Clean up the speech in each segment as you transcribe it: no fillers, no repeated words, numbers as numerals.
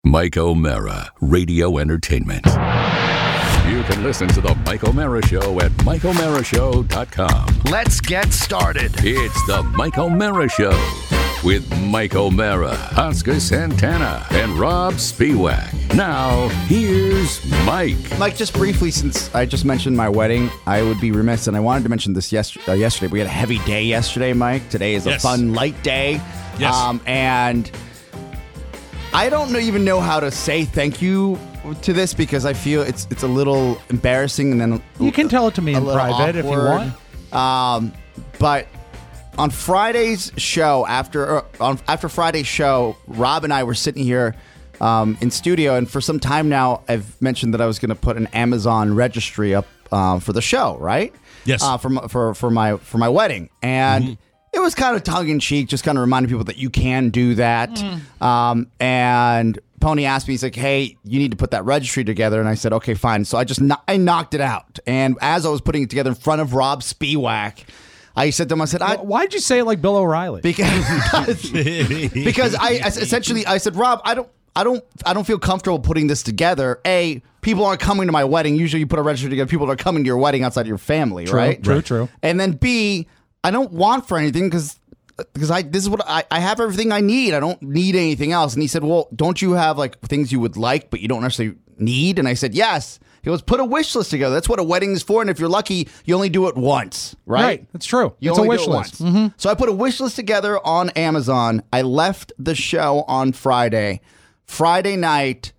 Mike O'Mara, Radio Entertainment. You can listen to The Mike O'Mara Show at MikeO'MaraShow.com. Let's get started. It's The Mike O'Mara Show with Mike O'Mara, Oscar Santana, and Rob Spiewak. Now, here's Mike. Mike, just briefly, since I just mentioned my wedding, I would be remiss, and I wanted to mention this yesterday. We had a heavy day yesterday, Mike. Today is a fun, light day. Yes. And I don't even know how to say thank you to this because I feel it's a little embarrassing, and then you can tell it to me in private if you want. But on Friday's show, after Friday's show, Rob and I were sitting here in studio, and for some time now, I've mentioned that I was going to put an Amazon registry up for the show, right? Yes. For my wedding, and it was kind of tongue in cheek, just kind of reminding people that you can do that. And Pony asked me, he's like, "Hey, you need to put that registry together." And I said, "Okay, fine." So I knocked it out, and as I was putting it together in front of Rob Spiewak, I said to him, I said, "Why'd you say it like Bill O'Reilly?" Because I said, "Rob, I don't feel comfortable putting this together. People aren't coming to my wedding. Usually you put a registry together, people are coming to your wedding outside of your family, right? True. And then B, I don't want for anything because this is what I have everything I need. I don't need anything else." And he said, "Well, don't you have like things you would like, but you don't necessarily need?" And I said, "Yes." He goes, "Put a wish list together. That's what a wedding is for. And if you're lucky, you only do it once, right?" Right. That's true. You it's a only wish do it list. once. So I put a wish list together on Amazon. I left the show on Saturday night.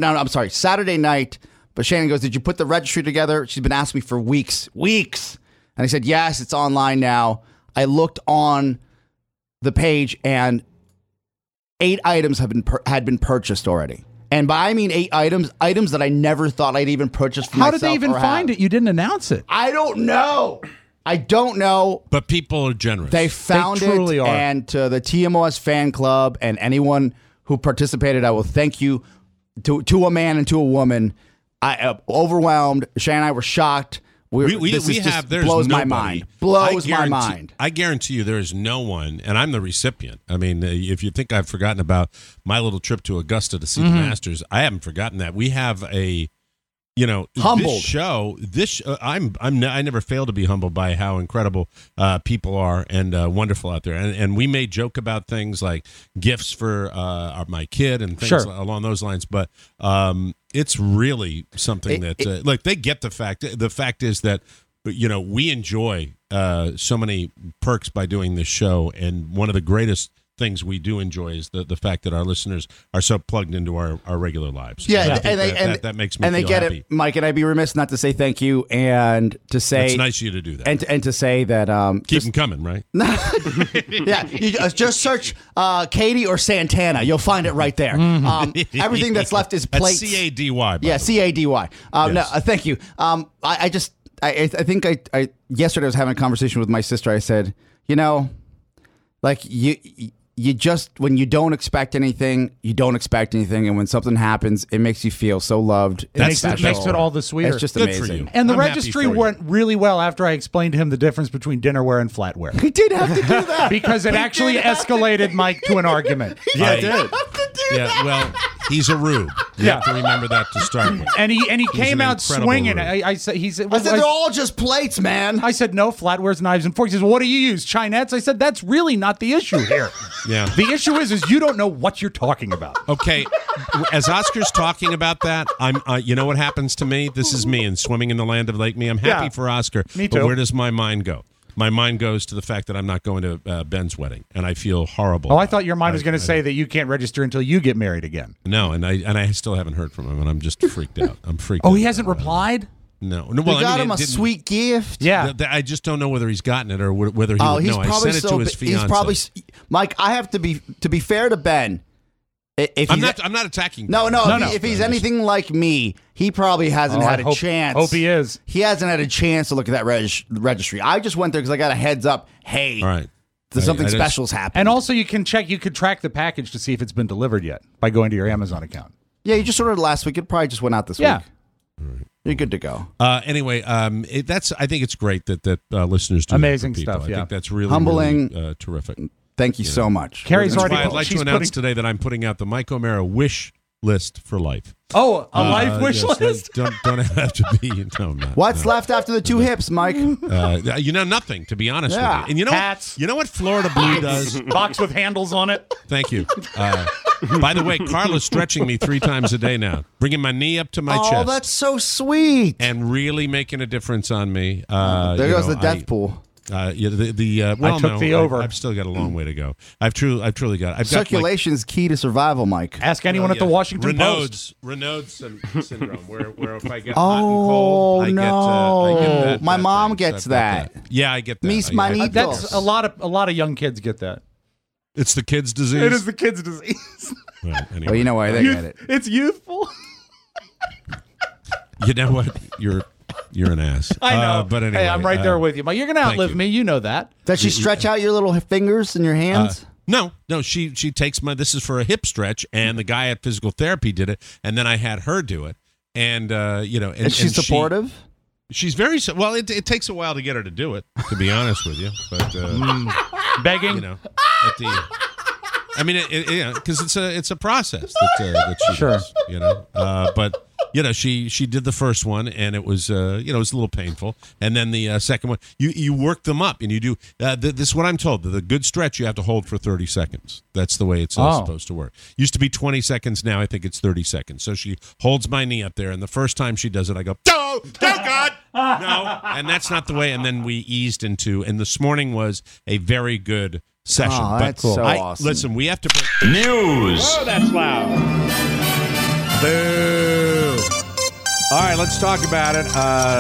But Shannon goes, "Did you put the registry together?" She's been asking me for weeks. And I said, "Yes, it's online now." I looked on the page, and 8 items had been purchased already. And by I mean 8 items that I never thought I'd even purchase for myself. How did they even find it? You didn't announce it. I don't know. But people are generous. They found They truly it, are. and to the TMOS fan club and anyone who participated, I will thank you to a man and to a woman. I overwhelmed. Shannon and I were shocked. This blows my mind. Blows my mind. I guarantee you there is no one, and I'm the recipient. I mean, if you think I've forgotten about my little trip to Augusta to see the Masters, I haven't forgotten that. We have humbled I never fail to be humbled by how incredible people are and wonderful out there. And we may joke about things like gifts for my kid and things along those lines, but it's really something that they get the fact. The fact is that we enjoy so many perks by doing this show, and one of the greatest things we do enjoy is the fact that our listeners are so plugged into our regular lives. Yeah, that makes me and they feel get happy. it, Mike. And I'd be remiss not to say thank you and to say it's nice of you to do that, and to say that keep them coming, right? Yeah, you just search Katie or Santana. You'll find it right there. Everything that's left is plates. That's CADY. Yeah, CADY. Yes. No, thank you. I think I yesterday I was having a conversation with my sister. I said, like you just, when you don't expect anything, you don't expect anything, and when something happens, it makes you feel so loved. It makes it all the sweeter. It's just Good amazing. for you. And the I'm registry went really well after I explained to him the difference between dinnerware and flatware. He did have to do that because it actually escalated Mike to an argument. Yeah, it did. Yeah, well, he's a rube. You have to remember that to start with. And he came out incredible swinging. rube. I said they're all just plates, man. I said, no, flatwares, knives, and forks. He says, what do you use, Chinettes? I said, that's really not the issue here. Yeah. The issue is you don't know what you're talking about. Okay, as Oscar's talking about that, you know what happens to me? This is me and swimming in the land of Lake Me. I'm happy for Oscar. Me too. But where does my mind go? My mind goes to the fact that I'm not going to Ben's wedding, and I feel horrible. Oh, I thought your mind was going to say that you can't register until you get married again. No, and I still haven't heard from him, and I'm just freaked out. I'm freaked out. Oh, he hasn't replied? No. We got him a sweet gift. Yeah. I just don't know whether he's gotten it or whether he would know. I sent it to his fiance. He's probably, Mike, I have to be fair to Ben. I'm not attacking. No. If he's anything like me, he probably hasn't had a chance. Hope he is. He hasn't had a chance to look at that registry. I just went there because I got a heads up. Hey, all right, something special's happening. And also, you could track the package to see if it's been delivered yet by going to your Amazon account. Yeah, you just ordered last week. It probably just went out this week. All right. You're good to go. Anyway, I think it's great that listeners do amazing that for people. stuff. Yeah. I think that's really humbling, really, terrific. Thank you so much. Carrie's That's already. why I'd like to announce today that I'm putting out the Mike O'Mara Wish list for life. Oh, a life wish yes, list? Don't have to be. No, I'm not. What's left after the 2 hips, Mike? Nothing, to be honest with you. And you know Hats. what? You know what Florida Blue does? Box with handles on it. Thank you. By the way, Carla's stretching me 3 times a day now, bringing my knee up to my chest. Oh, that's so sweet. and really making a difference on me. There goes the death pool. I took the over. I've still got a long way to go. I've truly got. Circulation is key to survival, Mike. Ask anyone at the Washington Post. Raynaud's syndrome, where if I get Oh, hot and cold, I no. get My mom thing. gets I've got that. Yeah, I get that. Mis I manitos. That's a lot of young kids get that. It's the kid's disease. It is the kids' disease. Well, anyway. Well, you know why they get it. It's youthful. You know what? You're an ass. I know. But anyway, hey, I'm right there with you. But you're gonna outlive you. me. You know that. Does she stretch out your little fingers and your hands? No. She takes my. This is for a hip stretch, and the guy at physical therapy did it, and then I had her do it, and Is she supportive? She's very well. It takes a while to get her to do it, to be honest with you. But Begging. at the. I mean, because it's a process that she does, but. She did the first one, and it was it was a little painful. And then the second one, you work them up, and you do this is what I'm told. The good stretch you have to hold for 30 seconds. That's the way it's supposed to work. Used to be 20 seconds. Now I think it's 30 seconds. So she holds my knee up there, and the first time she does it, I go, no, God, no, and that's not the way. And then we eased into, and this morning was a very good session. Oh, that's so awesome. Listen, we have to bring News. Oh, that's loud. Boo. All right, let's talk about it.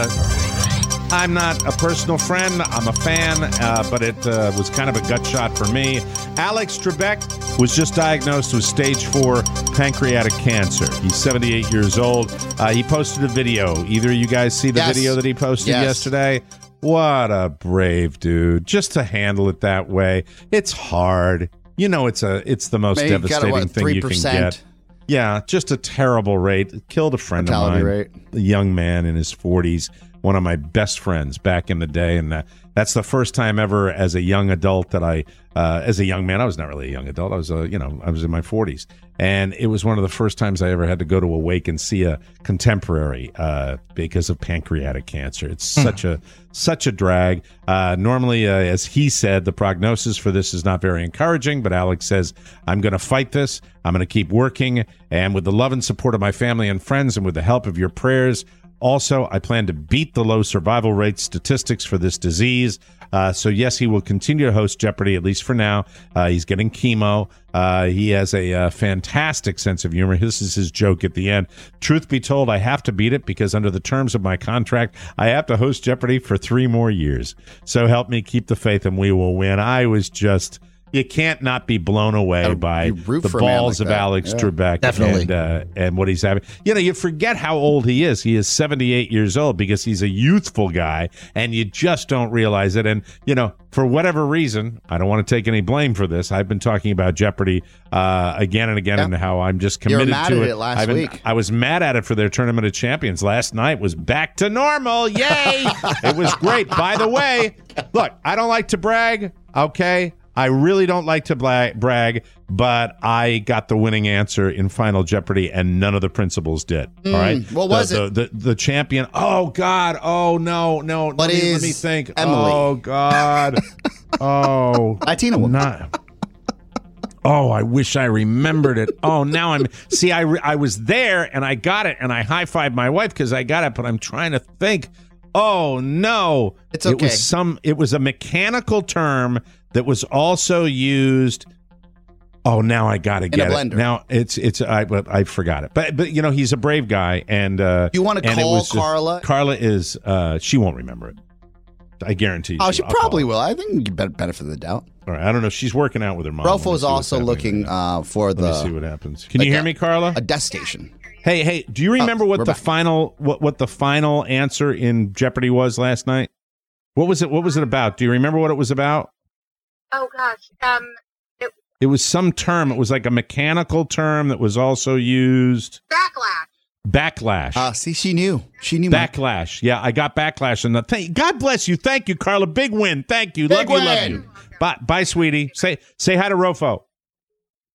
I'm not a personal friend. I'm a fan, but it was kind of a gut shot for me. Alex Trebek was just diagnosed with stage 4 pancreatic cancer. He's 78 years old. He posted a video. Either of you guys see the video that he posted yesterday? What a brave dude. Just to handle it that way. It's hard. It's the most devastating thing you can get. Yeah, just a terrible rate. Killed a friend of mine, a young man in his 40s, one of my best friends back in the day. And that's the first time ever as a young adult that as a young man, I was not really a young adult. I was, I was in my 40s. And it was one of the first times I ever had to go to a wake and see a contemporary because of pancreatic cancer. It's such a drag. Normally, as he said, the prognosis for this is not very encouraging, but Alex says, I'm going to fight this. I'm going to keep working. And with the love and support of my family and friends and with the help of your prayers, also, I plan to beat the low survival rate statistics for this disease. So, yes, he will continue to host Jeopardy, at least for now. He's getting chemo. He has a fantastic sense of humor. This is his joke at the end. Truth be told, I have to beat it because under the terms of my contract, I have to host Jeopardy for 3 more years. So help me keep the faith and we will win. I was just... You can't not be blown away by the balls of Alex Trebek and what he's having. You forget how old he is. He is 78 years old because he's a youthful guy, and you just don't realize it. And, for whatever reason, I don't want to take any blame for this. I've been talking about Jeopardy again and again and how I'm just committed to it. Last week. I was mad at it for their Tournament of Champions. Last night was back to normal. Yay! It was great. By the way, look, I don't like to brag, okay? I really don't like to brag, but I got the winning answer in Final Jeopardy, and none of the principals did. All right, what was it? The champion. Oh God! Oh no! Let me think. Emily? Oh God! Oh, Latina woman. Oh, I wish I remembered it. Oh, now I was there and I got it, and I high-fived my wife because I got it, but I'm trying to think. Oh no! It's okay. It was a mechanical term that was also used. Oh, now I got to get it. Now I forgot it. But he's a brave guy, and you want to call Carla? Carla is she won't remember it. I guarantee you. Oh, she probably will. I think you get benefit of the doubt. All right, I don't know. She's working out with her mom. Rolfo is also looking for the. Let me see what happens. Can you hear me, Carla? A death station. Hey, do you remember what the final answer in Jeopardy was last night? What was it about? Do you remember what it was about? Oh gosh, it was some term. It was like a mechanical term that was also used. Backlash. See, she knew. Backlash. Yeah, I got backlash. And God bless you. Thank you, Carla. Big win. Thank you. Love you. Bye, sweetie. Say hi to Rofo.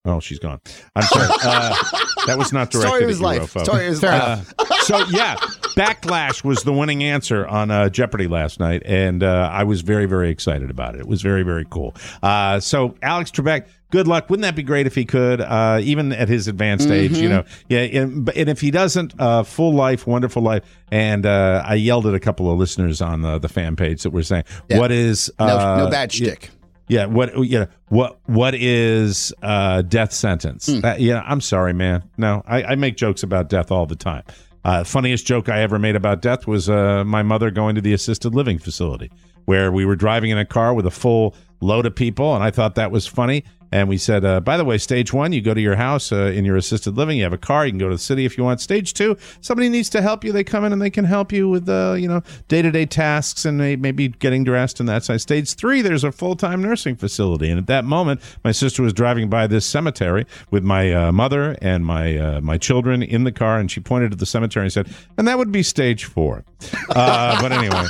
Oh, she's gone. I'm sorry. That was not directed Story of at his you, life. Rofo. Story of his life. So, yeah, Backlash was the winning answer on Jeopardy last night, and I was very, very excited about it. It was very, very cool. So, Alex Trebek, good luck. Wouldn't that be great if he could, even at his advanced age, you know? Yeah, and if he doesn't, full life, wonderful life. And I yelled at a couple of listeners on the fan page that were saying, what is... no bad shtick. Yeah, what is death sentence? I'm sorry, man. No, I make jokes about death all the time. Funniest joke I ever made about death was my mother going to the assisted living facility, where we were driving in a car with a full load of people, and I thought that was funny. And we said, by the way, stage 1, you go to your house in your assisted living. You have a car. You can go to the city if you want. Stage 2, somebody needs to help you. They come in and they can help you with, day-to-day tasks and maybe getting dressed and that side. Stage 3, there's a full-time nursing facility. And at that moment, my sister was driving by this cemetery with my mother and my children in the car, and she pointed to the cemetery and said, and that would be stage 4. But anyway,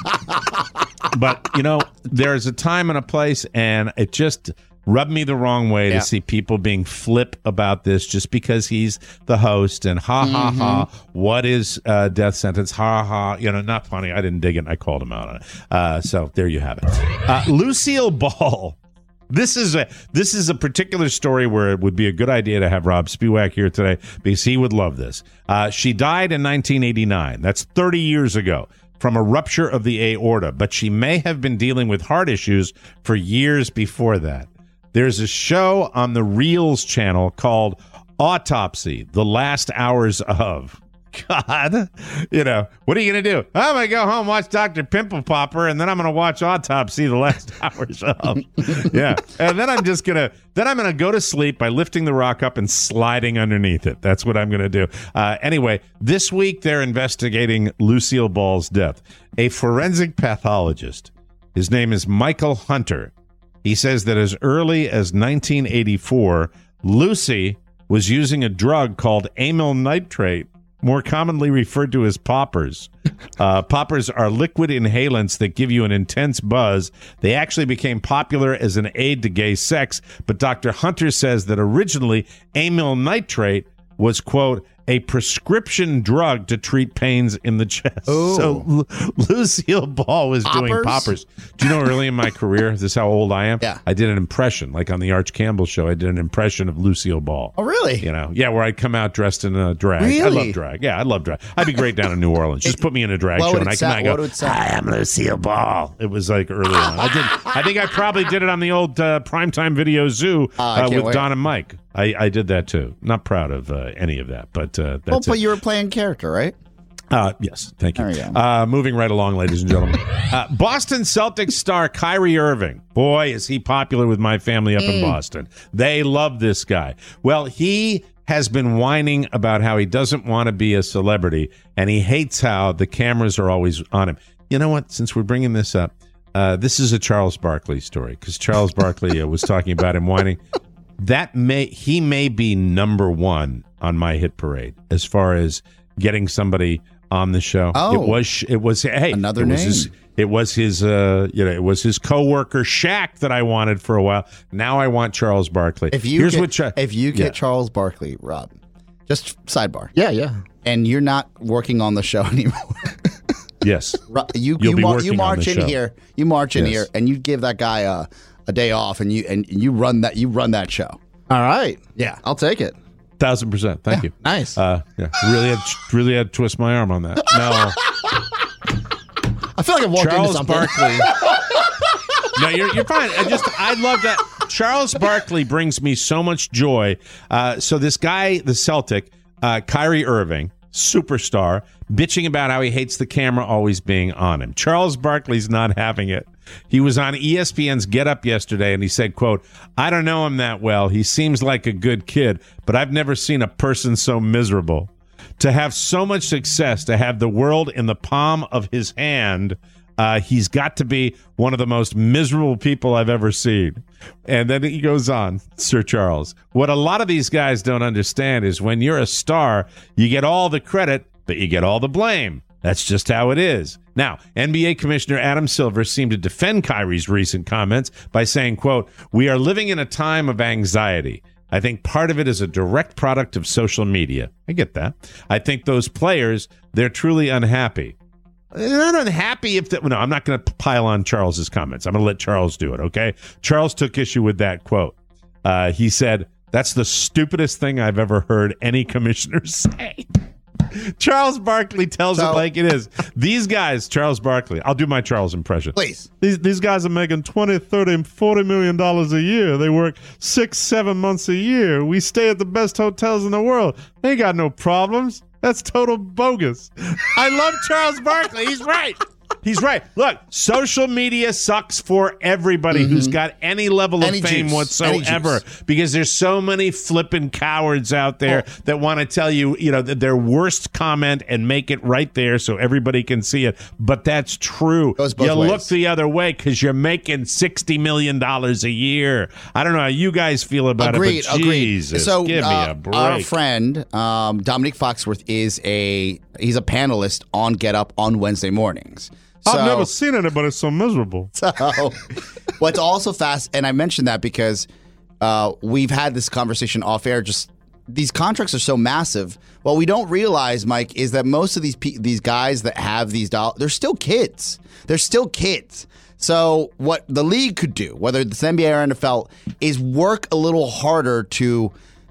there's a time and a place, and it just rubbed me the wrong way to see people being flip about this just because he's the host and ha, what is death sentence? Ha, not funny. I didn't dig it, and I called him out on it. So there you have it. Lucille Ball. This is a particular story where it would be a good idea to have Rob Spiewak here today because he would love this. She died in 1989. That's 30 years ago, from a rupture of the aorta, but she may have been dealing with heart issues for years before that. There's a show on the Reels channel called Autopsy, The Last Hours of. God, what are you going to do? I'm going to go home, watch Dr. Pimple Popper, and then I'm going to watch Autopsy, The Last Hours of. Yeah. And then I'm going to go to sleep by lifting the rock up and sliding underneath it. That's what I'm going to do. Anyway, this week they're investigating Lucille Ball's death. A forensic pathologist, his name is Michael Hunter. He says that as early as 1984, Lucy was using a drug called amyl nitrate, more commonly referred to as poppers. Poppers are liquid inhalants that give you an intense buzz. They actually became popular as an aid to gay sex, but Dr. Hunter says that originally amyl nitrate was, quote, a prescription drug to treat pains in the chest. Ooh. So Lucille Ball was doing poppers. Do you know early in my career, this is how old I am? Yeah. I did an impression, like on the Arch Campbell show, I did an impression of Lucille Ball. Oh, really? Where I'd come out dressed in a drag. Really? I love drag. Yeah, I love drag. I'd be great down in New Orleans. Just put me in a drag show and I come out and go, hi, I'm Lucille Ball. It was like early on. I think I probably did it on the old Primetime Video Zoo with Don and Mike. I did that too. Not proud of any of that, but that's but it. you were playing character, right? Yes, thank you. There you go. Moving right along, ladies and gentlemen. Boston Celtics star Kyrie Irving. Boy, is he popular with my family up in Boston. They love this guy. Well, he has been whining about how he doesn't want to be a celebrity, and he hates how the cameras are always on him. You know what? Since we're bringing this up, this is a Charles Barkley story, because Charles Barkley was talking about him whining. He may be number one on my hit parade as far as getting somebody on the show. Oh, it was hey, another name. It was his coworker Shaq that I wanted for a while. Now I want Charles Barkley. If you get Charles Barkley, Rob, just sidebar. Yeah. And you're not working on the show anymore. Yes. You march in here, and you give that guy a day off, and you run that show. All right. Yeah, I'll take it. 1,000%. Thank you. Nice. Really had to twist my arm on that. No. I feel like I walked into Charles something. Barkley. No, you're fine. I love that. Charles Barkley brings me so much joy. So this guy, the Celtic, Kyrie Irving, superstar, bitching about how he hates the camera always being on him. Charles Barkley's not having it. He was on ESPN's Get Up yesterday, and he said, quote, I don't know him that well. He seems like a good kid, but I've never seen a person so miserable. To have so much success, to have the world in the palm of his hand, he's got to be one of the most miserable people I've ever seen. And then he goes on, Sir Charles, what a lot of these guys don't understand is when you're a star, you get all the credit, but you get all the blame. That's just how it is. Now, NBA Commissioner Adam Silver seemed to defend Kyrie's recent comments by saying, quote, we are living in a time of anxiety. I think part of it is a direct product of social media. I get that. I think those players, they're truly unhappy. They're not unhappy if that. No, I'm not going to pile on Charles's comments. I'm going to let Charles do it, okay? Charles took issue with that quote. He said, "That's the stupidest thing I've ever heard any commissioner say." Charles Barkley tells it like it is. These guys, Charles Barkley, I'll do my Charles impression. Please. These guys are making $20, $30, and $40 million a year. They work 6-7 months a year. We stay at the best hotels in the world. They ain't got no problems. That's total bogus. I love Charles Barkley. He's right. He's right. Look, social media sucks for everybody who's got any level of fame whatsoever, because there's so many flippin' cowards out there that want to tell you, their worst comment and make it right there so everybody can see it. But that's true. You look the other way because you're making $60 million a year. I don't know how you guys feel about it, but Jesus, so, give me a break. Our friend, Dominique Foxworth, he's a panelist on Get Up on Wednesday mornings. I've never seen anybody so miserable. So, what's also fast, and I mentioned that because we've had this conversation off air. Just these contracts are so massive. What we don't realize, Mike, is that most of these guys that have these dollars, they're still kids. They're still kids. So what the league could do, whether it's NBA or NFL, is work a little harder to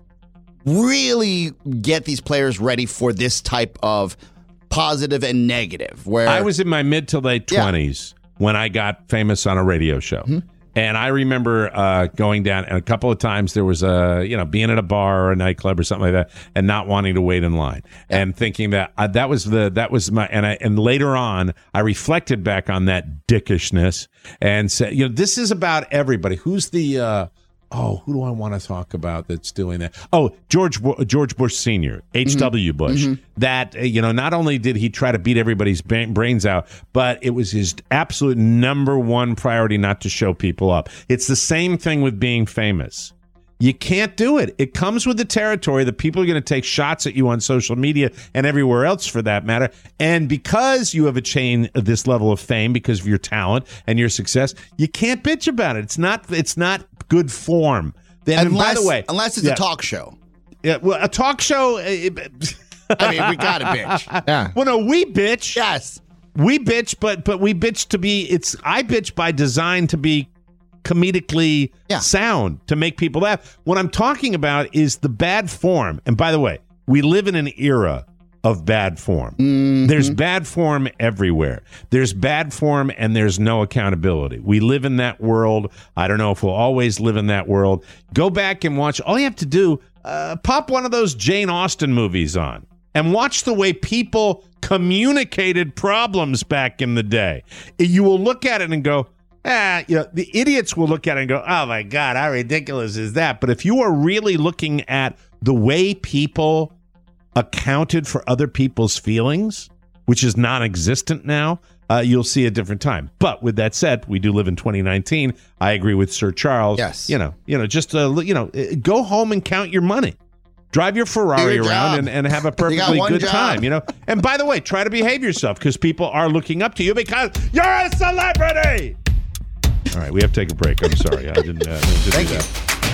really get these players ready for this type of positive and negative. Where I was in my mid to late 20s when I got famous on a radio show. And I remember going down, and a couple of times there was being at a bar or a nightclub or something like that, and not wanting to wait in line, and thinking that that was my and later on I reflected back on that dickishness and said, this is about everybody. Who's the who do I want to talk about that's doing that? Oh, George Bush Sr., H.W. Bush. That, not only did he try to beat everybody's brains out, but it was his absolute number one priority not to show people up. It's the same thing with being famous. You can't do it. It comes with the territory that people are going to take shots at you on social media and everywhere else for that matter. And because you have attained this level of fame because of your talent and your success, you can't bitch about it. It's not good form. By the way, unless it's a talk show. Yeah, well, a talk show. I mean, we gotta bitch. Yeah. Well, no, we bitch. Yes, we bitch, but we bitch to be. I bitch by design to be comedically sound, to make people laugh. What I'm talking about is the bad form. And by the way, we live in an era of bad form. There's bad form everywhere. There's bad form and there's no accountability. We live in that world. I don't know if we'll always live in that world. Go back and watch. All you have to do, pop one of those Jane Austen movies on and watch the way people communicated problems back in the day. You will look at it and go, the idiots will look at it and go, oh my God, how ridiculous is that? But if you are really looking at the way people accounted for other people's feelings, which is non-existent now, you'll see a different time. But with that said, we do live in 2019. I agree with Sir Charles. Yes. Go home and count your money. Drive your Ferrari around and have a perfectly good time, And by the way, try to behave yourself because people are looking up to you because you're a celebrity. All right, we have to take a break. I'm sorry. I didn't do that.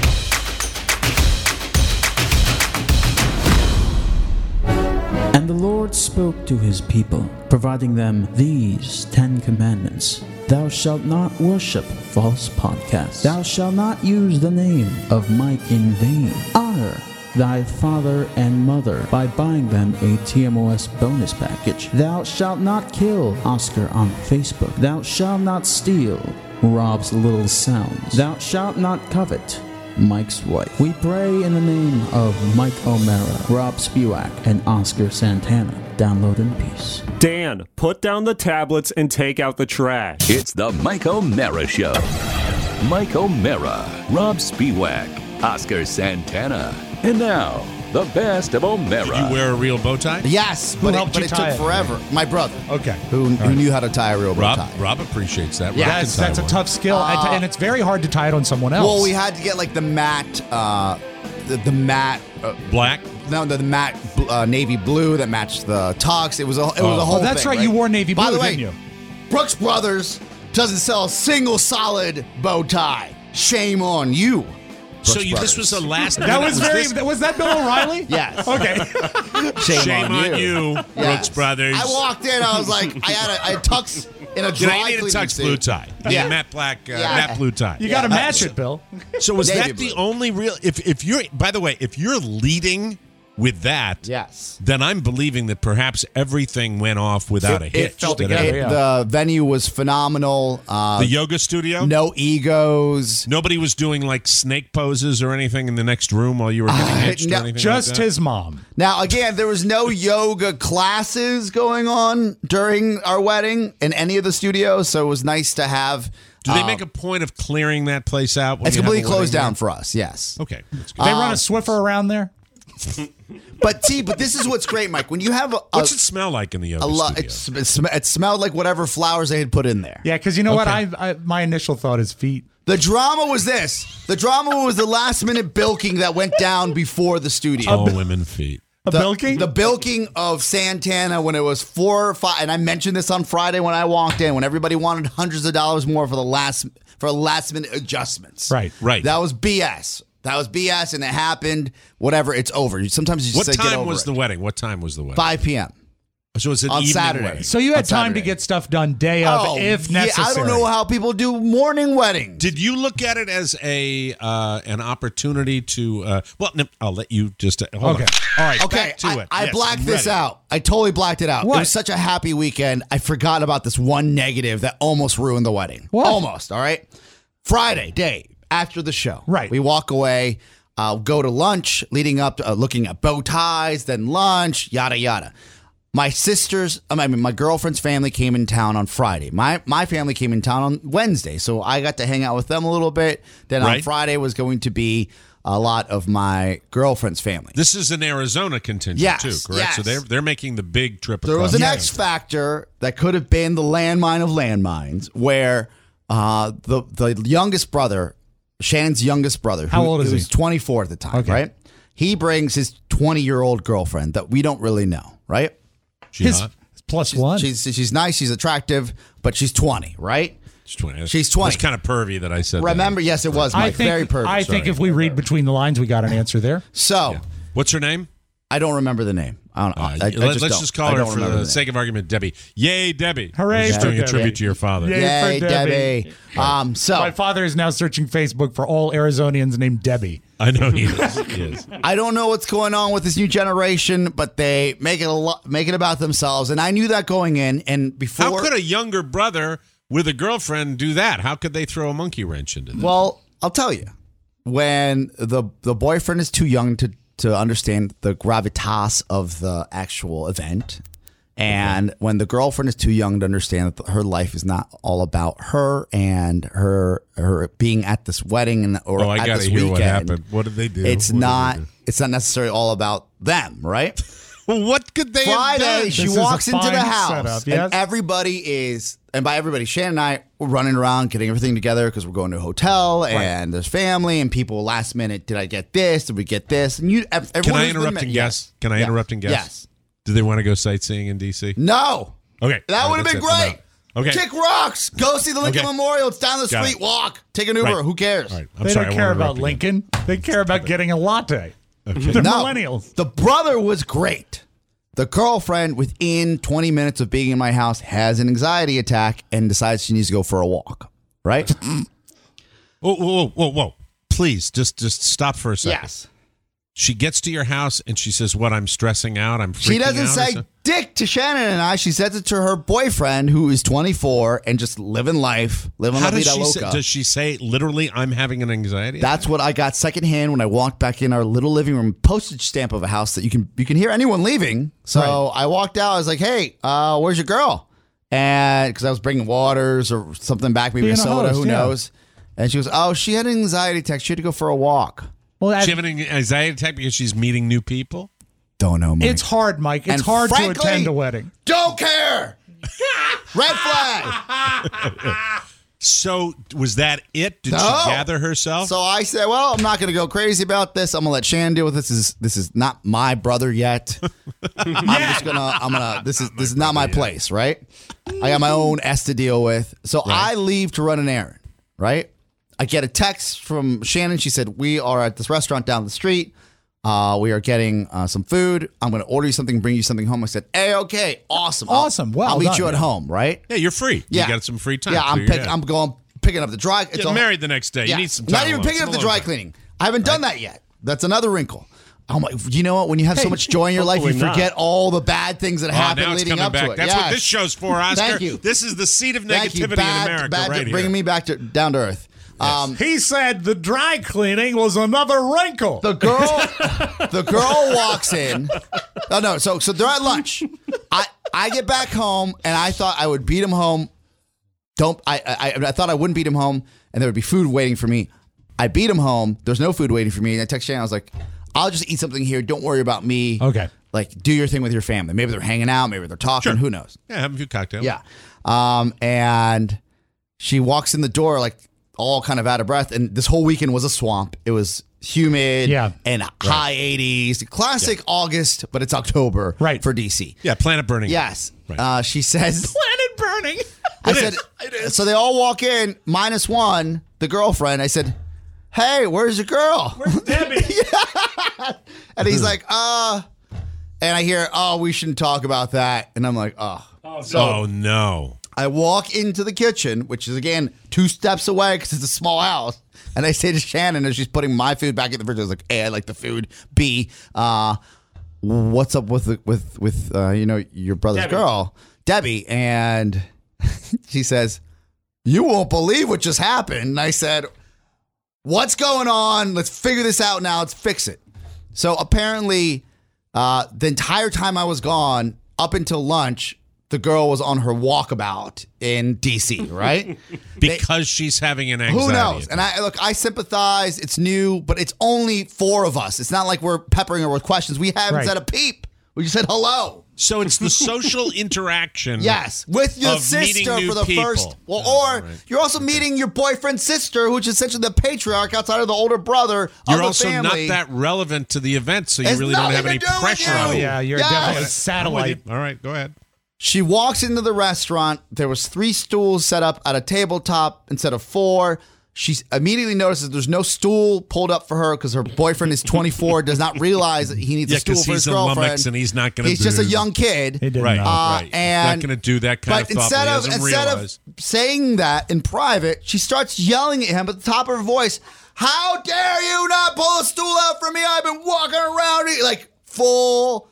And the Lord spoke to his people, providing them these 10 commandments. Thou shalt not worship false podcasts. Thou shalt not use the name of Mike in vain. Honor thy father and mother by buying them a TMOS bonus package. Thou shalt not kill Oscar on Facebook. Thou shalt not steal Rob's Little Sounds. Thou shalt not covet Mike's wife. We pray in the name of Mike O'Mara, Rob Spiewak, and Oscar Santana. Download in peace. Dan, put down the tablets and take out the trash. It's the Mike O'Mara Show. Mike O'Mara, Rob Spiewak, Oscar Santana. And now, the best of O'Mara. Did you wear a real bow tie? Yes, but it took forever. My brother. Okay. Who knew how to tie a real bow tie. Rob appreciates that. Yeah, that's a tough skill, and it's very hard to tie it on someone else. Well, we had to get like the matte, black. No, the matte navy blue that matched the tux. It was a whole. Oh, that's thing, right. You wore navy blue, By the way, didn't you? Brooks Brothers doesn't sell a single solid bow tie. Shame on you. So this was the last. That was Was that Bill O'Reilly? Yes. Okay. Shame on you. Brooks Yes. Brothers. I walked in. I was like, I had tux in a dry you need a cleaning tux suit. blue tie. Yeah. Matte blue tie. You got to match it, Bill. So was Navy that the blue. only real? If you're, by the way, if you're leading with that, Yes. then I'm believing that perhaps everything went off without a hitch. it fell Did together, yeah. The venue was phenomenal. The yoga studio. No egos. Nobody was doing like snake poses or anything in the next room while you were getting hitched no, or anything Just like that? his mom. Now, again, there was no yoga classes going on during our wedding in any of the studios, so it was nice to have. Do they make a point of clearing that place out? When It's you have a completely closed wedding down for us. Yes. there? Okay. That's good. They run a Swiffer around there. But this is what's great, Mike. When you have What's it smell like in the yoga studio? it smelled like whatever flowers they had put in there. Yeah, because you know what? Okay. I my initial thought is feet. The drama was this. The drama was the last minute bilking that went down before the studio. All women feet. Bilking? The bilking of Santana when it was 4 or 5, and I mentioned this on Friday when I walked in, when everybody wanted hundreds of dollars more for last minute adjustments. Right. That was BS. And it happened. Whatever, it's over. Sometimes you just What say, get time over was it. the wedding? What time was the wedding? 5 p.m. So it's an on evening Saturday. wedding. So you had On time to Saturday. get stuff done day of if necessary. Yeah, I don't know how people do morning weddings. Did you look at it as an opportunity to? I'll let you just hold Okay. on. All right. Okay, back to it. I Yes, blacked I'm this ready. out. I totally blacked it out. What? It was such a happy weekend. I forgot about this one negative that almost ruined the wedding. What? Almost, all right? Friday day after the show. Right. We walk away, go to lunch, leading up to looking at bow ties, then lunch, yada, yada. My girlfriend's family came in town on Friday. My family came in town on Wednesday, so I got to hang out with them a little bit. Then on Right. Friday was going to be a lot of my girlfriend's family. This is an Arizona contingent Yes, too, correct? So yes. they're making the big trip. There was across an the X country. factor that could have been the landmine of landmines, where the youngest brother, Shannon's youngest brother, How old is who he? was 24 at the time, Okay. right? He brings his 20-year-old girlfriend that we don't really know, right? She hot? Plus one. She's nice, she's attractive, but she's 20, right? She's 20. She's 20. It's kind of pervy that I said. Remember, yes, it was, Mike. Very perfect. I think if we read between the lines, we got an answer there. So, that. What's her name? I don't remember the name. I don't. I Let's don't. just call I her, don't for remember the name. sake of argument, Debbie. Yay, Debbie! Hooray Just for doing a Debbie. tribute to your father. Yay. Yay, for Debbie. Debbie. So My father is now searching Facebook for all Arizonians named Debbie. I know he is. He is. I don't know what's going on with this new generation, but they make it about themselves, and I knew that going in. And before, How could a younger brother with a girlfriend do that? How could they throw a monkey wrench into this? well, I'll tell you, when the boyfriend is too young to understand the gravitas of the actual event, and when the girlfriend is too young to understand that her life is not all about her and her being at this wedding or I at gotta this hear weekend, what happened. What did they do? It's What did not. they do? It's not necessarily all about them, right? Well, what could they have Friday, done? she This is a walks into the fine house, setup, and yes? everybody is, and by everybody, Shannon and I were running around getting everything together because we're going to a hotel, and there's family, and people last minute, did I get this? Did we get this? And everyone Can I who's been interrupt and guess? Can I Yeah. interrupt and guess? Yes. Do they want to go sightseeing in D.C.? No. Okay. That All would have right, been that's it. I'm great. out. Okay. Kick rocks. Go see the Lincoln Okay. Memorial. It's down the Got street. it. Walk. Take an Uber. Right. Who cares? All right. I'm They sorry, don't I care won't about interrupt again. Lincoln. They care about getting a latte. They're No. millennials. The brother was great. The girlfriend, within 20 minutes of being in my house, has an anxiety attack and decides she needs to go for a walk. Right? Whoa. Please, just stop for a second. Yes. She gets to your house and she says, what, I'm stressing out? I'm freaking She doesn't out or say something?" dick to Shannon and I. She says it to her boyfriend, who is 24 and just living life, living How la does vida she say, loca. does she say literally, I'm having an anxiety? That's what I got secondhand when I walked back in our little living room, postage stamp of a house that you can hear anyone leaving. So I walked out. I was like, "Hey, where's your girl?" And because I was bringing waters or something back, maybe Being a a soda, host, who yeah. knows? And she goes, "Oh, she had an anxiety attack. She had to go for a walk." Well, She have an anxiety attack because she's meeting new people? Don't know, Mike. it's hard, Mike. It's And hard frankly, to attend a wedding. Don't care. Red flag. So was that it? Did No. she gather herself? So I said, "Well, I'm not going to go crazy about this. I'm going to let Shannon deal with this. This is not my brother yet. This is not my place, right? I got my own S to deal with. So I leave to run an errand, right? I get a text from Shannon. She said, we are at this restaurant down the street. We are getting some food. I'm going to order you something, bring you something home. I said, hey, okay, awesome. Awesome. Well I'll meet done, you at man. home, right? Yeah, you're free. Yeah. You got some free time. Yeah, so I'm going picking up the dry. Get married the next day. Yeah. You need some time. Not even alone. picking up It's the a long dry time. cleaning. I haven't done that yet. That's another wrinkle. I'm like, you know what? When you have so much joy in your life, you hopefully forget all the bad things that happen now it's leading coming up back. to it. That's what Yes. this show's for, Oscar. Thank you. This is the seat of Thank you. negativity Bad, in America bad, right here. bringing me back down to earth. He said the dry cleaning was another wrinkle. The girl walks in. Oh, no, so they're at lunch. I get back home and I thought I would beat him home. I thought I wouldn't beat him home and there would be food waiting for me. I beat him home. There's no food waiting for me. And I text Shannon. I was like, I'll just eat something here. Don't worry about me. Okay. Like, do your thing with your family. Maybe they're hanging out. Maybe they're talking. Sure. Who knows? Yeah, have a few cocktails. Yeah. And she walks in the door like all kind of out of breath. And this whole weekend was a swamp. It was humid and high 80s. Classic August, but it's October for DC. Yeah, planet burning. Yes. Right. She says... Planet burning. I said, so they all walk in, -1, the girlfriend. I said, hey, where's your girl? Where's Debbie? And he's like, and I hear, we shouldn't talk about that. And I'm like, Oh, no. I walk into the kitchen, which is, again, 2 steps away because it's a small house. And I say to Shannon as she's putting my food back in the fridge, I was like, A, I like the food. B, what's up with your brother's girl, Debbie? And she says, you won't believe what just happened. And I said, what's going on? Let's figure this out now. Let's fix it. So apparently, the entire time I was gone, up until lunch, the girl was on her walkabout in DC, right? Because she's having an anxiety. Who knows? attack. And I sympathize. It's new, but it's only 4 of us. It's not like we're peppering her with questions. We haven't said a peep. We just said hello. So it's the social interaction. Yes, with your of meeting sister new for the people. first. Well, or you're also meeting your boyfriend's sister, which is essentially the patriarch outside of the older brother You're of the also family. not that relevant to the event, so you It's really don't have nothing any to do with pressure you. on you. Yeah, you're Yes. definitely a I'm with satellite. you. All right, go ahead. She walks into the restaurant. There was 3 stools set up at a tabletop instead of 4. She immediately notices there's no stool pulled up for her because her boyfriend is 24, does not realize that he needs a stool for his he's in girlfriend. Lummox and he's not going to. He's just a young kid. He didn't Right, know. right. And not going to do that kind of but thought. instead He of doesn't realize. saying that in private, she starts yelling at him at the top of her voice. How dare you not pull a stool out for me? I've been walking around here like full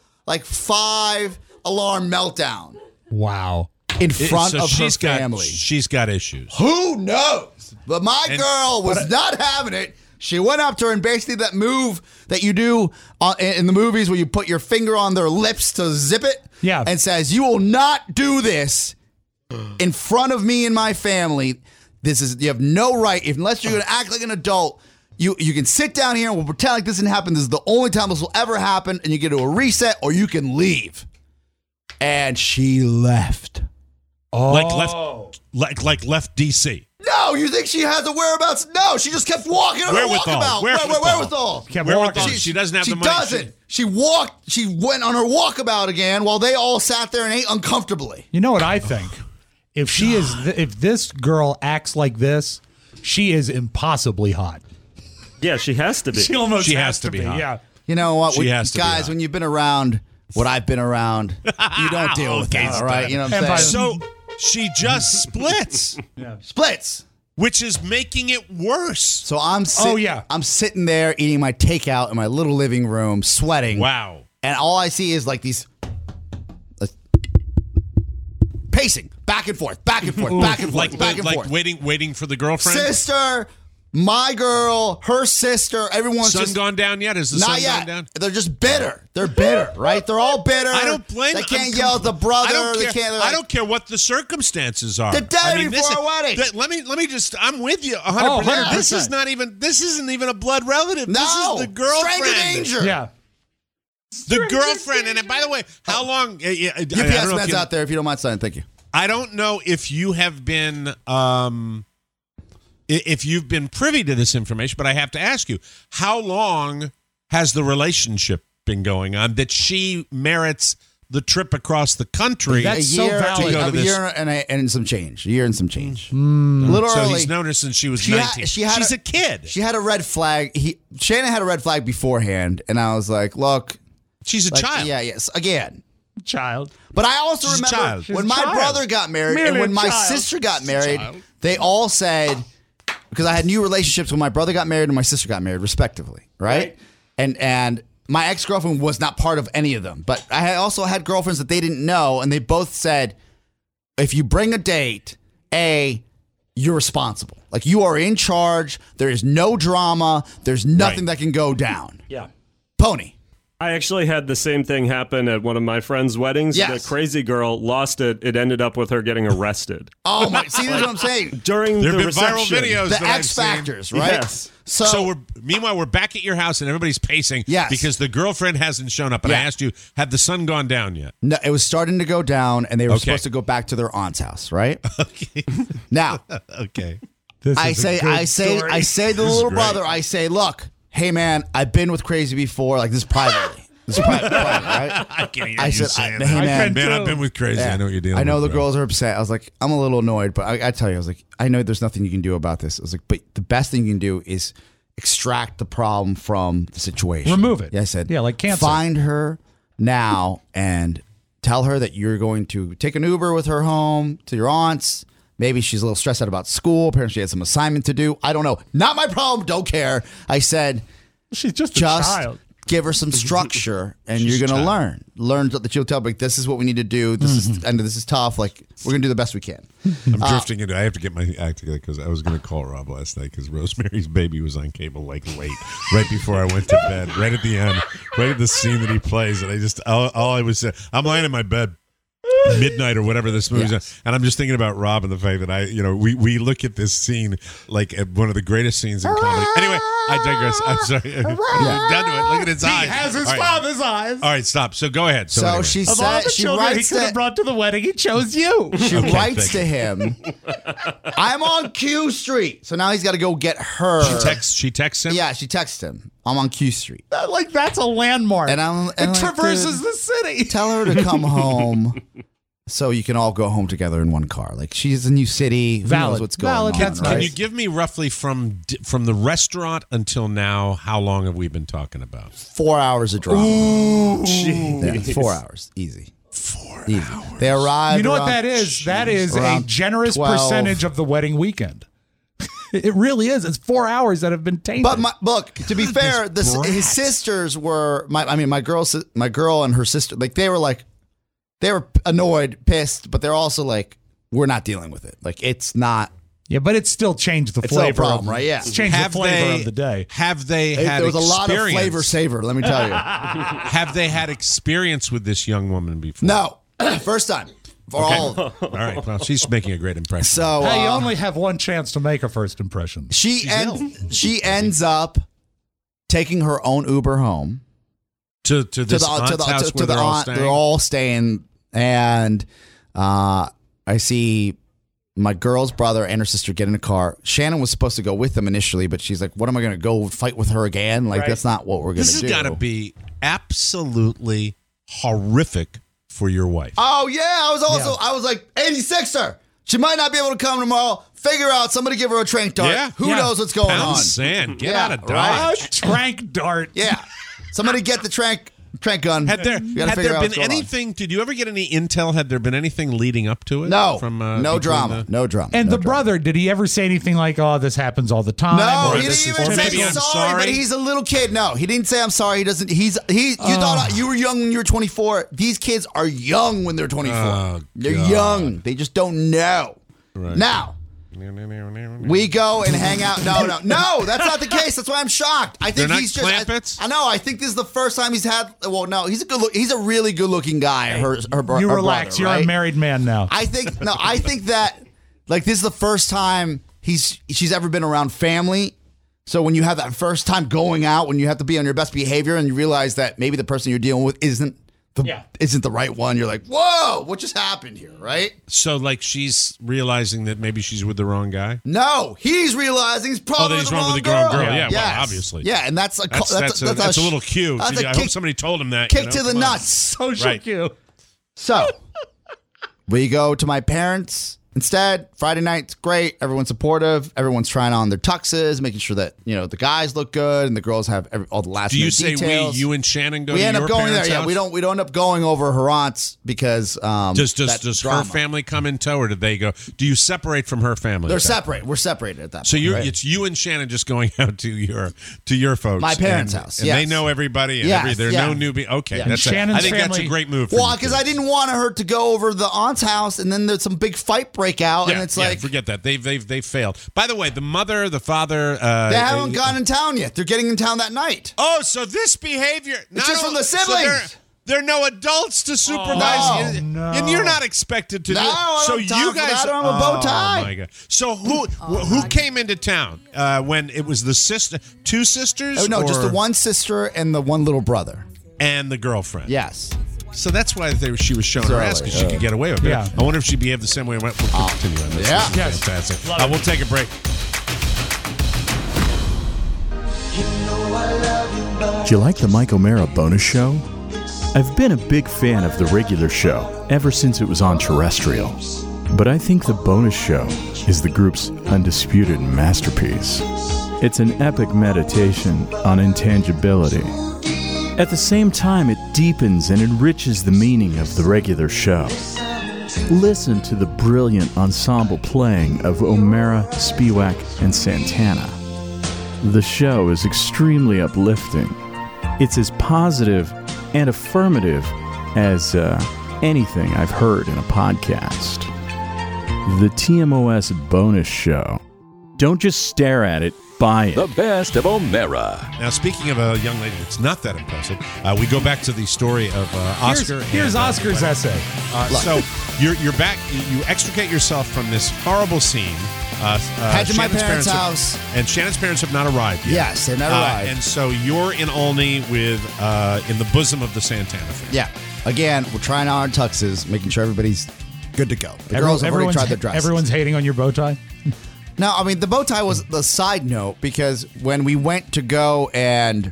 5 alarm meltdown Wow. in front So of her she's got- family. She's got issues. Who knows? But my girl was not having it. She went up to her and basically that move that you do in the movies where you put your finger on their lips to zip it and says, you will not do this in front of me and my family. You have no right, unless you're going to act like an adult. You can sit down here and we'll pretend like this didn't happen. This is the only time this will ever happen. And you get to a reset or you can leave. And she left. Like left DC. No, you think she has a whereabouts? No, she just kept walking on her walkabout. Wherewithal. Kept walking. She doesn't have She the money. doesn't. She went on her walkabout again while they all sat there and ate uncomfortably. You know what I think? If she is, if this girl acts like this, she is impossibly hot. Yeah, she has to be. She almost She has has to be hot. Yeah. You know what? She has to be guys, hot. when you've been around what I've been around, you don't deal with that, all right? You know what I'm saying? So she just splits, Splits. which is making it worse. So I'm I'm sitting there eating my takeout in my little living room, sweating. Wow. And all I see is like these pacing back and forth, back and forth, back and forth, back and forth. waiting for the girlfriend. Sister, my girl, her sister, everyone's Sun just gone down yet? Is the not sun yet. gone down? They're just bitter. They're bitter, right? They're all bitter. I don't blame They them. can't yell at the brother. I don't They care. can't. I don't care what the circumstances are. The day before our wedding. Let me just. I'm with you 100%. 100%. This isn't even a blood relative. No, This is the girlfriend. stranger danger. Yeah. The girlfriend. And by the way, how long? UPS man's out there if you don't mind signing. Thank you. I don't know if you have been if you've been privy to this information, but I have to ask you, how long has the relationship been going on that she merits the trip across the country. That's so valid. To go to A this. year and some change. A year and some change. A little So early. he's known her since she was She had- 19. she had She's a- a kid. She had a red flag. Shannon had a red flag beforehand, and I was like, look. She's a Like, child. Yeah, yes. Again. Child. But I also She's a remember child. when She's a my child. brother got married Merely and when a my child. sister got She's a married, child. they all said, because I had new relationships when my brother got married and my sister got married, respectively, right? And my ex-girlfriend was not part of any of them. But I had also had girlfriends that they didn't know, and they both said, if you bring a date, you're responsible. Like, you are in charge. There is no drama. There's nothing that can go down. Yeah. Pony. I actually had the same thing happen at one of my friends' weddings. Yes. The crazy girl lost it. It ended up with her getting arrested. Oh, my. See, that's what I'm saying. During There the have been viral reception. videos The that I've X seen. factors, right? Yes. So meanwhile, we're back at your house and everybody's pacing Yes. because the girlfriend hasn't shown up. And I Yeah. asked you, had the sun gone down yet? No, it was starting to go down, and they were Okay. supposed to go back to their aunt's house, right? Okay. Now, Okay. This I is a say good story. to the is little great. brother, I say, look, hey man, I've been with Crazy before, like this privately. This is private, right? I can't hear I you said, saying hey that. man, Man, I've been with Crazy. Yeah. I know what you're dealing with. I know the bro. girls are upset. I was like, I'm a little annoyed, but I tell you, I was like, I know there's nothing you can do about this. I was like, but the best thing you can do is extract the problem from the situation. Remove it. Yeah, I said, Yeah, like cancer. Find her now and tell her that you're going to take an Uber with her home to your aunt's. Maybe she's a little stressed out about school. Apparently she had some assignment to do. I don't know. Not my problem. Don't care. I said, She's just a just child. give her some structure and She's you're a going to child. learn that she'll tell, like, this is what we need to do. This is tough. Like, we're going to do the best we can. I'm drifting into. I have to get my act together because I was going to call Rob last night because Rosemary's Baby was on cable like late, right before I went to bed, right at the end, right at the scene that he plays, and I just all I was saying, I'm lying in my bed. Midnight or whatever this movie's on, and I'm just thinking about Rob and the fact that we look at this scene like at one of the greatest scenes in comedy. Anyway, I digress. I'm sorry. Down to it. Look at his eyes. He has his All right. father's eyes. All right, stop. So go ahead. So anyway. she Of all said, the she children he writes could have to, brought to the wedding, he chose you. she Okay, writes thank to him, I'm on Q Street. So now he's got to go get her. She texts him. Yeah, she texts him. I'm on Q Street. Like, that's a landmark. And I'm it like, traverses dude, the city. tell her to come home so you can all go home together in one car. Like, she's a new city. Who Valid. knows what's going Valid. on, Can right? Can you give me roughly from the restaurant until now? How long have we been talking about? 4 hours of drama. Yeah, it's 4 hours. Easy. 4 Easy. hours. They arrived. You know what around- that is? That is a Around generous 12. percentage of the wedding weekend. It really is. It's 4 hours that have been tainted. But look, to be fair, his sisters were my girl and her sister. Like, they were annoyed, pissed, but they're also like, we're not dealing with it. Like, it's not. yeah, but it still changed the It's no flavor. problem, right? Yeah. It's changed the flavor of the day. Have they had There was a lot of experience? flavor saver. Let me tell you. Have they had experience with this young woman before? No, first time for all of them. All right. Well, she's making a great impression. So Hey, you only have one chance to make a first impression. she ends up taking her own Uber home to this aunt's house where they're all staying? They're all staying, and I see my girl's brother and her sister get in a car. Shannon was supposed to go with them initially, but she's like, "What am I going to go fight with her again? Like, that's not what we're going to This do." has got to be absolutely horrific for your wife. Oh yeah, I was like 86er. She might not be able to come tomorrow. Figure out somebody give her a trank dart. Yeah. Who knows what's going Pound on? sand. Get Yeah, out of right? Dodge. Trank dart. Yeah, somebody get the trank gun. Had there, You gotta had figure there out been what's going on. anything? Did you ever get any intel? Had there been anything leading up to it? No, From no between drama, no drama. And no the drama. brother, did he ever say anything like, "Oh, this happens all the time"? No, or he this didn't is even say maybe I'm sorry, sorry. but he's a little kid. No, he didn't say I'm sorry. He doesn't. You thought you were young when you were 24. These kids are young when they're 24. Oh, They're God. young. They just don't know. Right. Now we go and hang out. No, that's not the case. That's why I'm shocked. I think They're not he's just. clampets? I know. I think this is the first time he's had. Well, no, he's a really good looking guy. Her You her relax. brother, You're right? a married man now. I think that like this is the first time she's ever been around family. So when you have that first time going out, when you have to be on your best behavior and you realize that maybe the person you're dealing with isn't the right one, you're like, whoa, what just happened here, right? So, like, she's realizing that maybe she's with the wrong guy. No, he's realizing he's probably that he's with wrong the with the wrong wrong girl. girl. Yeah, well, Yes. obviously. Yeah, and that's That's a little cue. that's I hope somebody told him that. kick to the Come on. nuts. Social Right. cue. So we go to my parents instead. Friday night's great. Everyone's supportive. Everyone's trying on their tuxes, making sure that the guys look good and the girls have all the last. Do you minute say details. you and Shannon go? We to end your up going there. parents' Yeah, house? we don't end up going over her aunt's because Does her drama. family come in tow, or do they go? Do you separate from her family? They're at that separate. We're separated at that point? So point. it's you and Shannon just going out to your folks, My parents' and, house, and yes. they know everybody. And Yes, there are yeah. no newbie. Okay, Yeah. that's Shannon's I think that's a family- great move. For Well, you because two. I didn't want her to go over the aunt's house and then there's some big fight break out and it's like forget that they've failed. By the way, the mother, the father, they haven't gotten in town yet. They're getting in town that night. Oh, so this behavior It's just from the so siblings. there are no adults to supervise, No. No. and you're not expected to. No, do I So don't have you time for guys, that. I don't have a bow tie. Oh my god! So who came into town when it was the sister, two sisters? Oh, no, just the or- one sister and the one little brother. and the girlfriend. Yes. So that's why she was showing her ass, because she could get away with it. Yeah. I wonder if she'd behave the same way. We'll continue on this. yeah. This is fantastic. We'll take a break. Do you like the Mike O'Mara bonus show? I've been a big fan of the regular show ever since it was on terrestrial. But I think the bonus show is the group's undisputed masterpiece. It's an epic meditation on intangibility. At the same time, it deepens and enriches the meaning of the regular show. Listen to the brilliant ensemble playing of O'Mara, Spiewak, and Santana. The show is extremely uplifting. It's as positive and affirmative as anything I've heard in a podcast. The TMOS bonus show. Don't just stare at it, buy it. The best of O'Mara. Now, speaking of a young lady that's not that impressive, we go back to the story of Oscar. Here's Oscar's essay. So you're back. You extricate yourself from this horrible scene. Head to my Shannon's parents' have- house. and Shannon's parents have not arrived yet. Yes, they've not arrived. And so you're in Olney with in the bosom of the Santana family. Yeah. Again, we're trying on our tuxes, making sure everybody's good to go. The girls have already tried their dresses. Everyone's hating on your bow tie. No, I mean, the bow tie was the side note because when we went to go and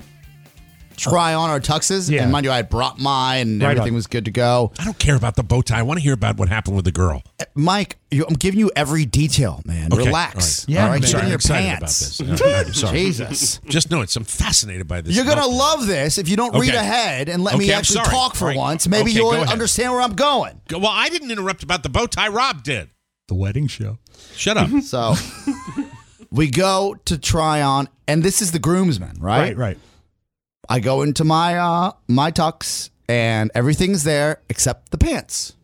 try on our tuxes, Yeah. and mind you, I had brought mine and Right everything on. was good to go. I don't care about the bow tie. I want to hear about what happened with the girl. Mike, I'm giving you every detail, man. Okay, Relax. all right. Yeah, All right, I'm get sorry, in your excited pants. about this. I'm sorry. Jesus. Just know I'm fascinated by this. You're going to No- love this if you don't read Okay. ahead and let me Okay, I'm actually sorry. talk for All right. once. Maybe Okay, you'll go ahead. understand where I'm going. Well, I didn't interrupt about the bow tie. Rob did. The wedding show. Shut up. So we go to try on, and this is the groomsmen, right? Right. I go into my my tux, and everything's there except the pants.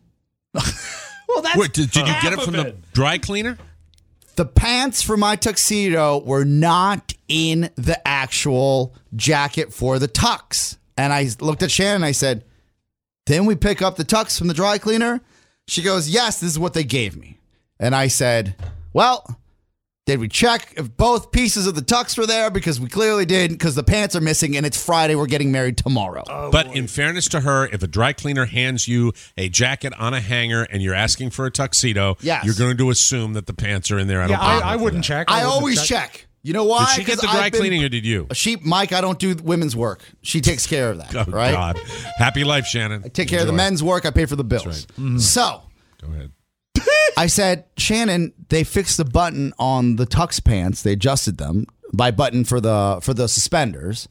Well, that's Wait, did you get it from the dry cleaner? The pants for my tuxedo were not in the actual jacket for the tux. And I looked at Shannon and I said, "Didn't we pick up the tux from the dry cleaner?" She goes, "Yes, this is what they gave me." And I said, "Well, did we check if both pieces of the tux were there? Because we clearly did, because the pants are missing and it's Friday. We're getting married tomorrow." But in fairness to her, if a dry cleaner hands you a jacket on a hanger and you're asking for a tuxedo, Yes. you're going to assume that the pants are in there. Yeah, blame her I for wouldn't that. check. I wouldn't always check. You know why? Did she get 'Cause the dry I've been- cleaning or did you? Mike, I don't do women's work. She takes care of that, Oh, right? God. Happy life, Shannon. I take care of the Enjoy. men's work. I pay for the bills. right. So Go ahead. I said, "Shannon, they fixed the button on the tux pants. They adjusted them by button for the suspenders.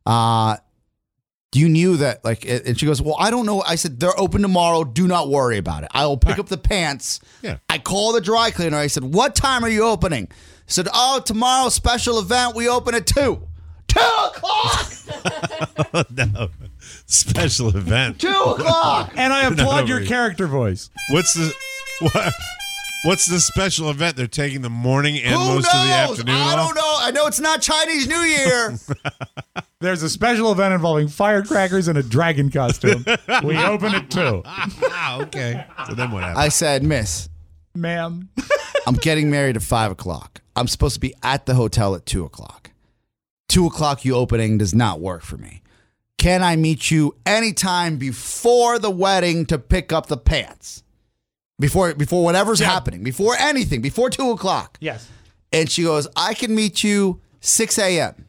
You knew that, like?" And she goes, "Well, I don't know." I said, "They're open tomorrow. Do not worry about it. I will pick up the pants." Yeah. I call the dry cleaner. I said, "What time are you opening?" He said, "Oh, tomorrow special event. We open at 2 o'clock. No. Special event. 2 o'clock." And I applaud your over. character voice. What's the special event? They're taking the morning and Who most knows? of the afternoon I off? don't know. I know it's not Chinese New Year. There's a special event involving firecrackers and a dragon costume. We open at 2. Ah, okay. So then what happened? I said, "Miss, Ma'am. I'm getting married at 5 o'clock. I'm supposed to be at the hotel at 2 o'clock. 2 o'clock you opening does not work for me. Can I meet you anytime before the wedding to pick up the pants? Before whatever's happening, before anything, before 2 o'clock." Yes. And she goes, "I can meet you 6 a.m.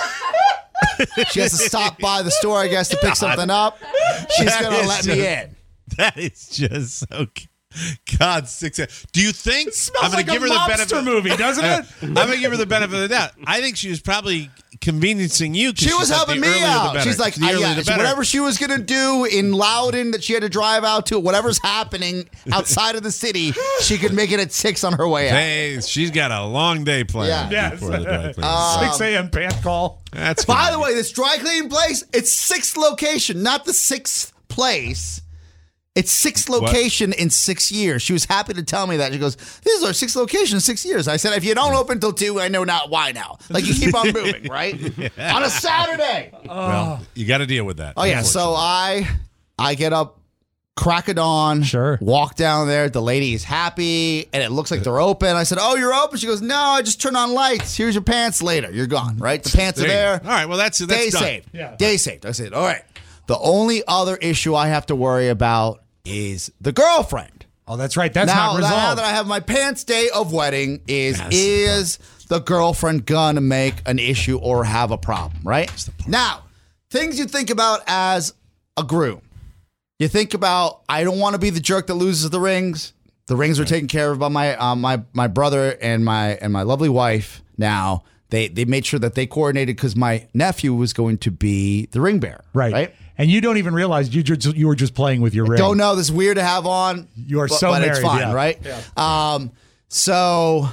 She has to stop by the store, I guess, to pick something up. She's going to let me in. That is just so. God, 6. Do you think I'm going to give her the benefit? Movie, doesn't it? I'm going to give her the benefit of the doubt. I think she was probably conveniencing you. She was helping me out. She's like, whatever she was going to do in Loudon that she had to drive out to, whatever's happening outside of the city, she could make it at 6 on her way out. Hey, she's got a long day planned. Yeah. Before the dry cleaning. 6 a.m. pant call. That's By the way, this dry cleaning place, it's 6th location, not the 6th place. It's 6th location in 6 years. She was happy to tell me that. She goes, this is our 6th location in 6 years. I said, if you don't open till 2, I know not why now. Like, you keep on moving, right? On a Saturday. Well, you got to deal with that. Oh, yeah. So I get up, crack of dawn, walk down there. The lady is happy, and it looks like they're open. I said, oh, you're open? She goes, no, I just turned on lights. Here's your pants later. You're gone, right? The pants are there. All right, well, that's Day done. saved. Yeah. Day saved. I said, all right. The only other issue I have to worry about is the girlfriend. Oh, that's right. That's not resolved. Now that I have my pants day of wedding, is the girlfriend gonna make an issue or have a problem, right? Now, things you think about as a groom. You think about, I don't want to be the jerk that loses the rings. The rings are taken care of by my brother and my lovely wife. Now, they made sure that they coordinated because my nephew was going to be the ring bearer. Right? And you don't even realize you were just playing with your ring. Don't know. This is weird to have on. You are so but married. It's fine, right? Yeah. So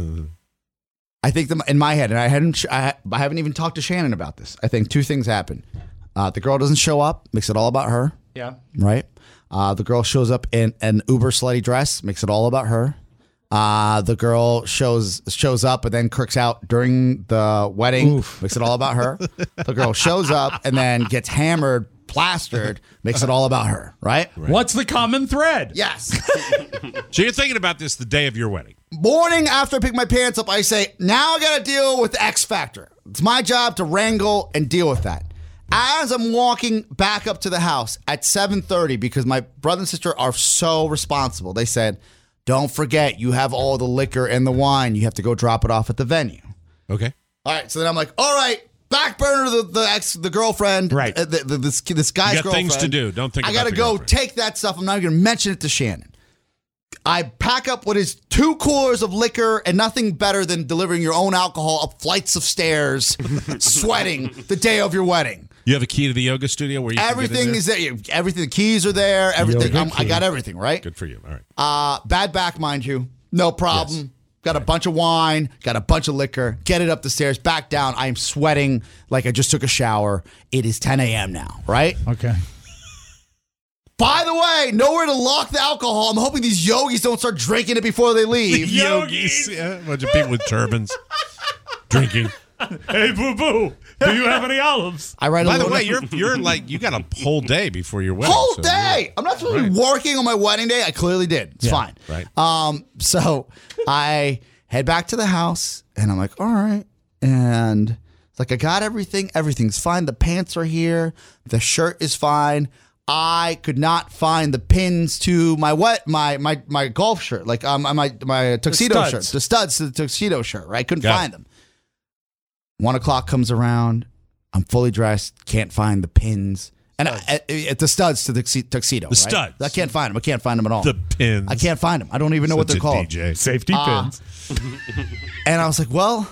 I think in my head, and I haven't even talked to Shannon about this. I think 2 things happen. The girl doesn't show up, makes it all about her. Yeah. Right. The girl shows up in an uber slutty dress, makes it all about her. The girl shows up and then crooks out during the wedding. Makes it all about her. The girl shows up and then gets hammered, plastered. Makes it all about her. Right? What's the common thread? Yes. So you're thinking about this the day of your wedding. Morning after I pick my pants up, I say, now I got to deal with the X Factor. It's my job to wrangle and deal with that. As I'm walking back up to the house at 7:30, because my brother and sister are so responsible, they said, don't forget, you have all the liquor and the wine. You have to go drop it off at the venue. Okay. All right. So then I'm like, all right, back burner the girlfriend. Right. This guy's you got girlfriend. Things to do. Don't think. I got to go take that stuff. I'm not going to mention it to Shannon. I pack up what is 2 coolers of liquor and nothing better than delivering your own alcohol up flights of stairs, sweating the day of your wedding. You have a key to the yoga studio where you everything is there. Everything, the keys are there. Everything. I got everything, right? Good for you. All right. Bad back, mind you. No problem. Yes. Got a bunch of wine. Got a bunch of liquor. Get it up the stairs. Back down. I am sweating like I just took a shower. It is 10 a.m. now, right? Okay. By the way, nowhere to lock the alcohol. I'm hoping these yogis don't start drinking it before they leave. Yogis. Yeah, a bunch of people with turbans drinking. Hey, boo-boo. Do you have any olives? I write. By the way, you're like, you got a whole day before your wedding. Whole day. I'm not supposed to be working on my wedding day. I clearly did. It's fine. Right. So I head back to the house, and I'm like, all right. And it's like, I got everything. Everything's fine. The pants are here. The shirt is fine. I could not find the pins to my golf shirt, like my tuxedo shirt, the studs to the tuxedo shirt. Right, couldn't find them. 1 o'clock comes around. I'm fully dressed. Can't find the pins. And the studs to the tuxedo. The studs. I can't find them. I can't find them at all. The pins. I can't find them. I don't even know what they're called. DJ. Safety pins. And I was like, well,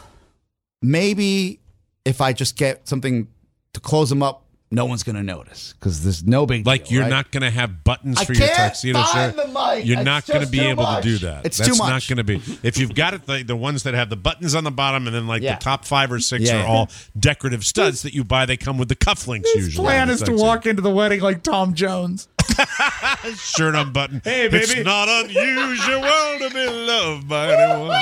maybe if I just get something to close them up, no one's going to notice because there's no big deal. Like you're not going to have buttons for your tuxedo shirt. You're not going to be able to do that. It's too much. That's not going to be. If you've got it, the ones that have the buttons on the bottom and then the top 5 or 6 are all decorative studs that you buy. They come with the cufflinks usually. His plan is to walk into the wedding like Tom Jones. Shirt unbuttoned. Hey, baby. It's not unusual to be loved by anyone.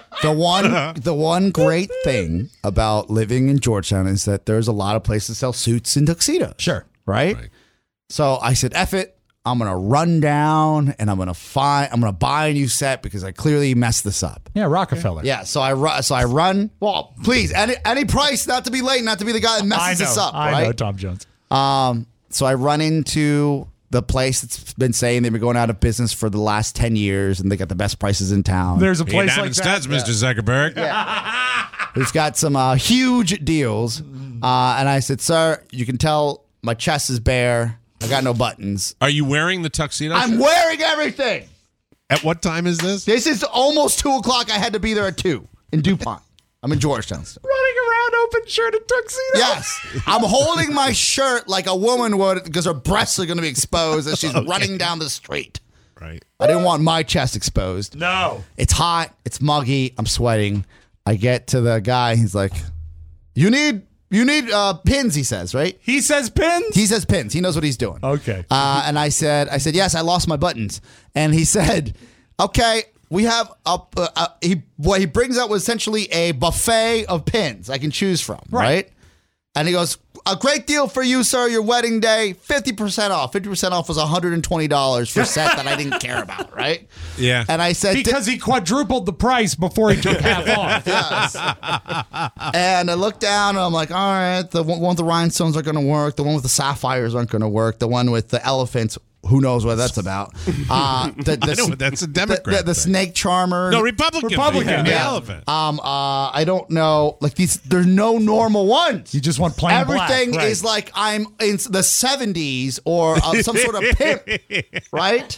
The one great thing about living in Georgetown is that there's a lot of places that sell suits and tuxedos. Sure. Right? So I said, F it. I'm going to run down and I'm going to buy a new set because I clearly messed this up. Yeah, Rockefeller. Yeah, so I run. Well, please, any price, not to be late, not to be the guy that messes this up. I know, Tom Jones. So I run into the place that's been saying they've been going out of business for the last 10 years and they got the best prices in town. There's a place like that. Studs, Mr. Zuckerberg. Yeah. We've got some huge deals. And I said, sir, you can tell my chest is bare. I got no buttons. Are you wearing the tuxedo? I'm wearing everything. At what time is this? This is almost 2 o'clock. I had to be there at 2 in DuPont. I'm in Georgetown still. Running around open shirt and tuxedo. Yes. I'm holding my shirt like a woman would because her breasts are going to be exposed as she's running down the street. Right. I didn't want my chest exposed. No. It's hot. It's muggy. I'm sweating. I get to the guy. He's like, you need pins, he says, right? He says pins? He says pins. He knows what he's doing. Okay. And I said, yes, I lost my buttons. And he said, okay, we have what he brings out was essentially a buffet of pins I can choose from, right? And he goes, a great deal for you, sir, your wedding day, 50% off. 50% off was $120 for a set that I didn't care about, right? Yeah. And I said... Because he quadrupled the price before he took half off. Yes. And I looked down, and I'm like, all right, the one with the rhinestones aren't going to work. The one with the sapphires aren't going to work. The one with the elephants... Who knows what that's about? I know, that's a Democrat. The snake charmer. No, Republican. The elephant. I don't know. Like these, there's no normal ones. You just want plain Everything black, right. is like I'm in the 70s or some sort of pimp, right?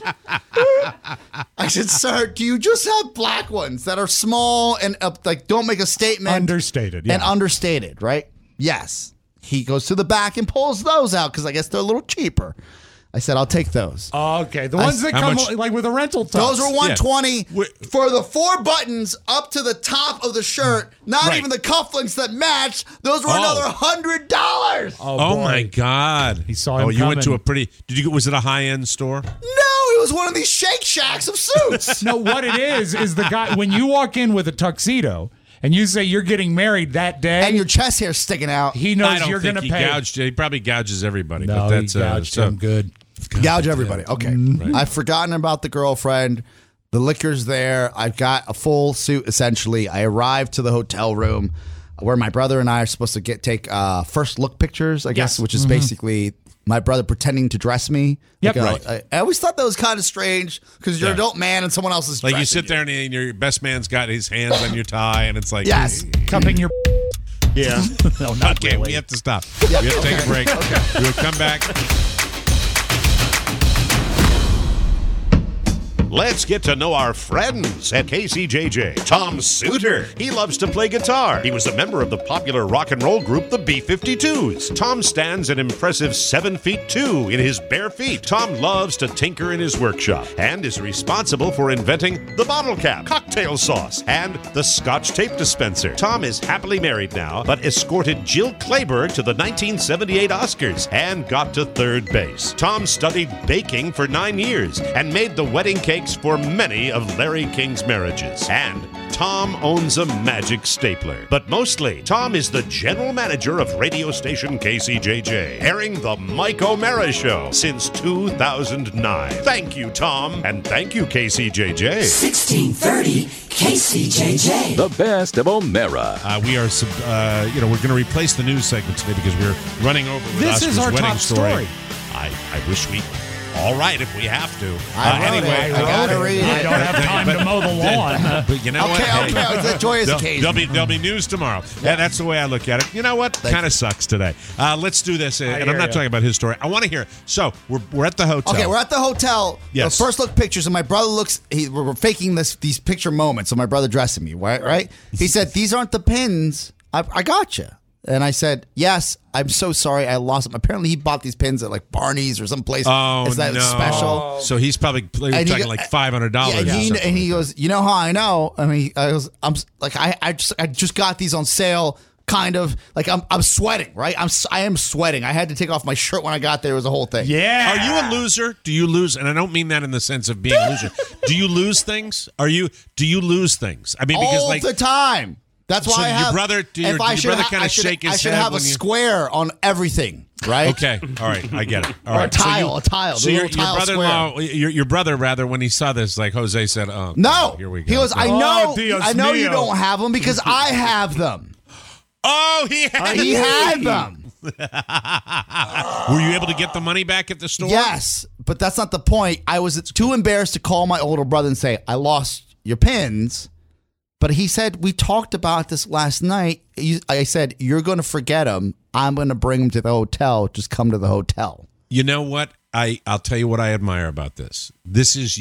I said, sir, do you just have black ones that are small and like don't make a statement? Understated, And understated, right? Yes. He goes to the back and pulls those out because I guess they're a little cheaper. I said, I'll take those. Oh, okay. The ones that come like with a rental tux. Those were $120 for the 4 buttons up to the top of the shirt. Not even the cufflinks that match. Those were another $100. Oh my God! He saw him. Oh, you went to a pretty. Was it a high-end store? No, it was one of these Shake Shacks of suits. No, what it is the guy when you walk in with a tuxedo. And you say you're getting married that day, and your chest hair's sticking out. He knows you're going to pay. He probably gouges everybody. No, but that's, he gouged him good. Gouge everybody. Okay. Right. I've forgotten about the girlfriend. The liquor's there. I've got a full suit, essentially. I arrived to the hotel room where my brother and I are supposed to take first look pictures, I guess, which is basically my brother pretending to dress me. Yep. I always thought that was kind of strange because you're an adult man and someone else is like dressing you sit there and your best man's got his hands on your tie and it's like cupping your yeah. No, not okay, really. we have to stop. We have to take a break. We'll come back. Let's get to know our friends at KCJJ. Tom Suter. He loves to play guitar. He was a member of the popular rock and roll group, the B-52s. Tom stands an impressive 7'2" in his bare feet. Tom loves to tinker in his workshop and is responsible for inventing the bottle cap, cocktail sauce, and the Scotch tape dispenser. Tom is happily married now, but escorted Jill Clayburgh to the 1978 Oscars and got to third base. Tom studied baking for 9 years and made the wedding cake for many of Larry King's marriages. And Tom owns a magic stapler. But mostly, Tom is the general manager of radio station KCJJ, airing the Mike O'Mara Show since 2009. Thank you, Tom, and thank you, KCJJ. 1630 KCJJ. The best of O'Mara. We are, we're going to replace the news segment today because we're running over with This is our wedding top story. I wish we... All right, if we have to. Anyway, I gotta read it. I don't have time to mow the lawn. But you know what? Okay, it's a joyous occasion. There'll be news tomorrow. Yeah, that's the way I look at it. You know what? Kind of sucks today. Let's do this. And I'm not talking about his story. I want to hear. So we're at the hotel. Okay, we're at the hotel. Yes. The first look pictures, and my brother looks. We're faking these picture moments. So my brother dressing me, right? He said, "These aren't the pins. I got you." And I said, yes, I'm so sorry I lost them. Apparently, he bought these pins at like Barney's or someplace. Oh, is that no. special? So he's probably talking like $500. Yeah, and he goes, you know how I know? I mean, I just got these on sale. Kind of like I'm sweating, right? I am sweating. I had to take off my shirt when I got there. It was a whole thing. Yeah. Are you a loser? Do you lose? And I don't mean that in the sense of being a loser. Do you lose things? Do you lose things? I mean, because all the time. That's why so I have. Your brother kind of shake his head. I should have a square on everything, right? Okay, all right, I get it. All or right, a tile. So your brother-in-law, your brother rather, when he saw this, like Jose said, "Oh no, here we go." He goes, "I know you don't have them because I have them." Oh, he had them. Were you able to get the money back at the store? Yes, but that's not the point. I was too embarrassed to call my older brother and say, "I lost your pins." But he said, we talked about this last night. I said, you're going to forget them. I'm going to bring them to the hotel. Just come to the hotel. You know what? I'll tell you what I admire about this. This is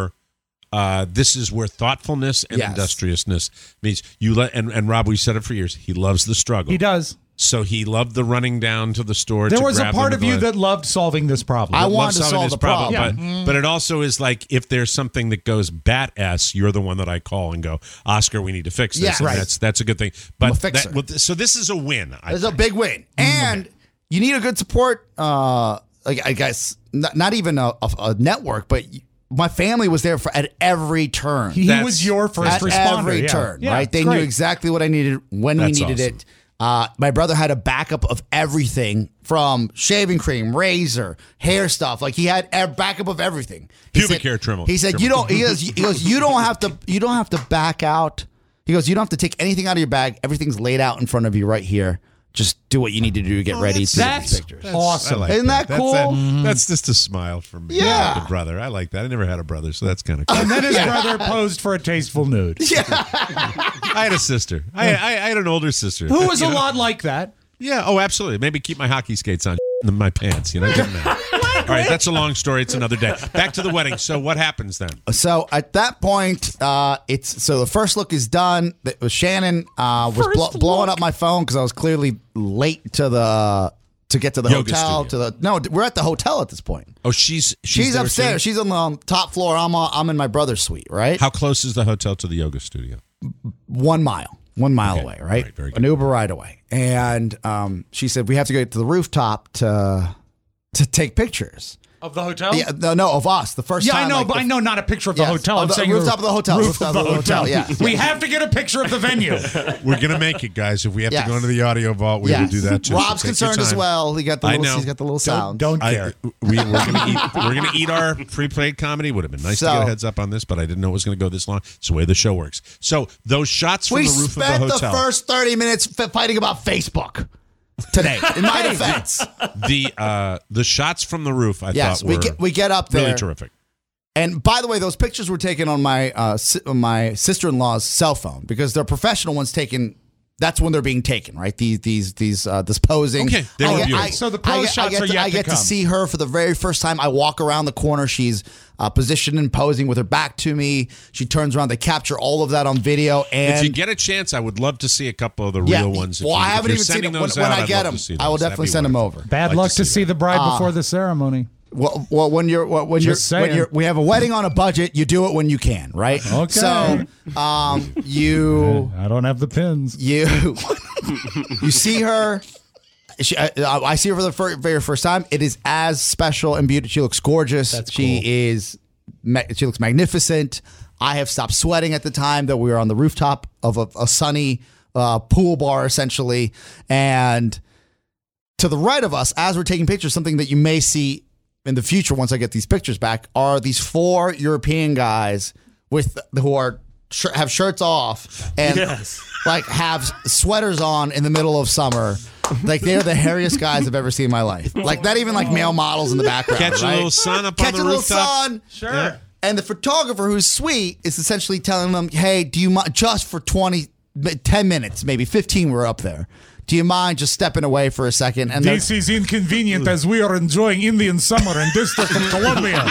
where thoughtfulness and industriousness means you let. And Rob, we said it for years. He loves the struggle. He does. So he loved the running down to the store. There was a part of you that loved solving this problem. I wanted to solve the problem. But it also is like if there's something that goes bat-ass, you're the one that I call and go, Oscar, we need to fix this. Yeah, right. That's a good thing. But so this is a win. It's a big win. And you need a good support, I guess, not even a network, but my family was there at every turn. He was your first responder. At every turn, right? They knew exactly what I needed when we needed it. My brother had a backup of everything from shaving cream, razor, hair stuff. Like he had a backup of everything. Pubic hair trimmer. He said, "You don't." He goes, "You don't have to back out." He goes, "You don't have to take anything out of your bag. Everything's laid out in front of you right here. Just do what you need to do to get ready to get these pictures." Awesome. Isn't that cool? That's just a smile from me. Yeah. The brother. I like that. I never had a brother, so that's kind of cool. And then his brother posed for a tasteful nude. Yeah. I had a sister. I had an older sister. Who was a lot like that. Yeah. Oh, absolutely. Maybe keep my hockey skates on in my pants. It didn't matter. All right. That's a long story. It's another day. Back to the wedding. So what happens then? So at that point, the first look is done. Shannon was blowing up my phone because I was clearly late to get to the Yoga hotel. We're at the hotel at this point. Oh, she's upstairs. She's on the top floor. I'm in my brother's suite. Right. How close is the hotel to the yoga studio? 1 mile. 1 mile away. Right. Very good. An Uber ride away. And she said we have to go to the rooftop to take pictures. Of the hotel? Yeah, no, of us. The first time. Yeah, I know, but I know not a picture of the hotel. I'm saying rooftop of the hotel. Roof of the hotel. Yeah. We have to get a picture of the venue. We're gonna make it, guys. If we have to go into the audio vault, we will do that too. Rob's concerned as well. He's got the little sound. Don't care. We're gonna eat our pre-played comedy. Would have been nice to get a heads up on this, but I didn't know it was gonna go this long. It's the way the show works. So those shots from the roof of the hotel. We spent the first 30 minutes fighting about Facebook. Today, in my defense, the shots from the roof, I thought were we get up there, really terrific. And by the way, those pictures were taken on my sister-in-law's cell phone because they're professional ones taken. That's when they're being taken, right? These posing. Okay, they were beautiful. So the pose shots are yet to come. I get to see her for the very first time. I walk around the corner. She's positioned and posing with her back to me. She turns around. They capture all of that on video. And if you get a chance, I would love to see a couple of the real ones. Well, I haven't even seen them. When I get them, I will definitely send them over. Bad luck to see the bride before the ceremony. Well, when we have a wedding on a budget, you do it when you can, right? Okay. So, I don't have the pins. You see her. I see her for the very first time. It is as special and beautiful. She looks gorgeous. That's She looks magnificent. I have stopped sweating at the time that we were on the rooftop of a sunny pool bar, essentially. And to the right of us, as we're taking pictures, something that you may see in the future once I get these pictures back are these 4 European guys who have shirts off and have sweaters on in the middle of summer. Like they're the hairiest guys I've ever seen in my life. Like not even like male models in the background. Catch a little sun up on the rooftop. Catch a little sun. Sure. Yeah. And the photographer, who's sweet, is essentially telling them, "Hey, do you mind just for 10 minutes, maybe 15? We're up there. Do you mind just stepping away for a second?" And this is inconvenient as we are enjoying Indian summer in District of Columbia.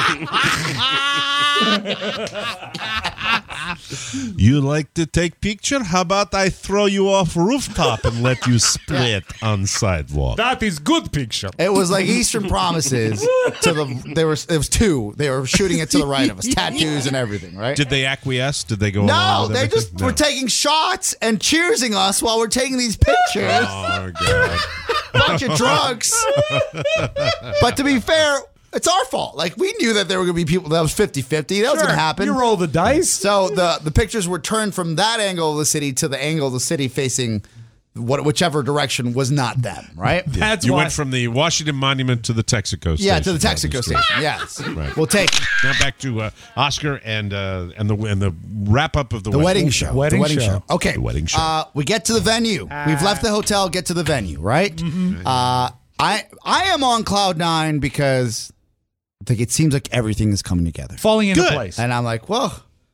You like to take picture? How about I throw you off rooftop and let you split on sidewalk? That is good picture. It was like Eastern Promises. It was 2. They were shooting it to the right of us, tattoos and everything, right? Did they acquiesce? Did they go? No, they just were taking shots and cheersing us while we're taking these pictures. Oh God! Bunch of drunks. But to be fair, it's our fault. Like, we knew that there were going to be people that was 50-50. That was going to happen. You roll the dice. So the pictures were turned from that angle of the city to the angle of the city facing whichever direction was not them, right? That's you went from the Washington Monument to the Texaco station. Yeah, to the Texaco station. Yes. Right. We'll take it. Now back to Oscar and the wrap up of the wedding show. Wedding show. Okay. The wedding show. We get to the venue. We've left the hotel, get to the venue, right? Mm-hmm. I am on cloud 9 because it seems like everything is coming together. Falling into place. And I'm like, well,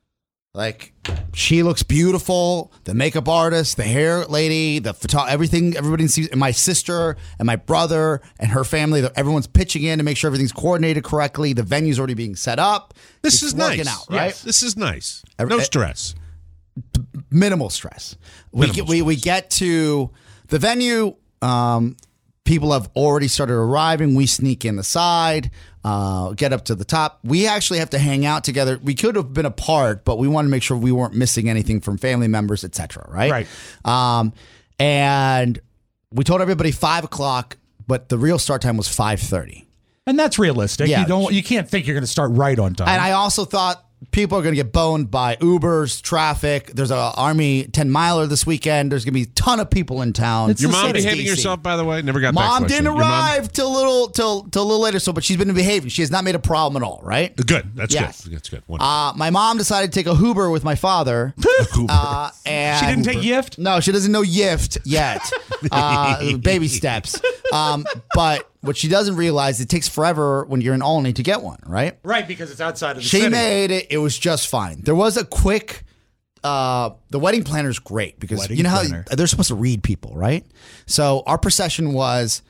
Like, she looks beautiful. The makeup artist, the hair lady, the everything. Everybody sees. And my sister and my brother and her family. Everyone's pitching in to make sure everything's coordinated correctly. The venue's already being set up. This is working nice. out, right? Yes, this is nice. No stress. Minimal stress. We get to the venue. People have already started arriving. We sneak in the side, get up to the top. We actually have to hang out together. We could have been apart, but we wanted to make sure we weren't missing anything from family members, etc. Right? Right. And we told everybody 5 o'clock, but the real start time was 5:30. And that's realistic. Yeah. You can't think you're going to start right on time. And I also thought people are going to get boned by Ubers, traffic. There's an Army 10-miler this weekend. There's going to be a ton of people in town. Your mom behaving herself, by the way? Never got that Mom question. didn't arrive till a little later, but she's been behaving. She has not made a problem at all, right? Good. That's good. That's good. My mom decided to take a Uber with my father. And she didn't take Yift? No, she doesn't know Yift yet. Baby steps. But what she doesn't realize, it takes forever when you're in Olney to get one, right? Right, because it's outside of the She city. made it. It was just fine. There was a quick... the wedding planner's great because you know how they're supposed to read people, right? So our procession was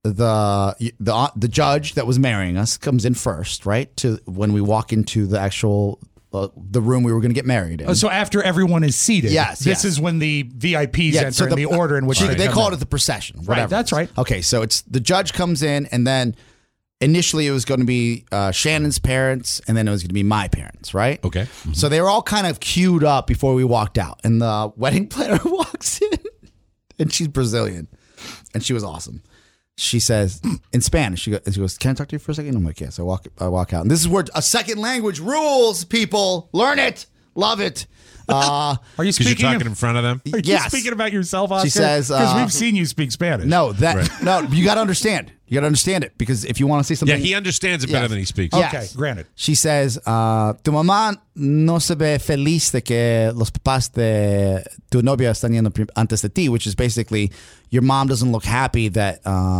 the judge that was marrying us comes in first, right? To when we walk into the actual... the room we were going to get married in. Oh, so after everyone is seated, this is when the VIPs enter in the order in which they called it the procession. Whatever. Right, that's right. Okay, so it's the judge comes in, and then initially it was going to be Shannon's parents, and then it was going to be my parents, right? Okay. Mm-hmm. So they were all kind of queued up before we walked out, and the wedding planner walks in, and she's Brazilian, and she was awesome. She says in Spanish, she goes, "Can I talk to you for a second?" I'm like, "Yes." I walk out, and this is where a second language rules. People learn it, love it. Are you speaking? You're talking in front of them. Are you speaking about yourself, Oscar? She says, because we've seen you speak Spanish. No, no, you got to understand. You got to understand it because if you want to say something, he understands it better than he speaks. Yes. Okay, granted. She says, "Tu mamá no se ve feliz de que los papás de tu novia están yendo antes de ti," which is basically your mom doesn't look happy that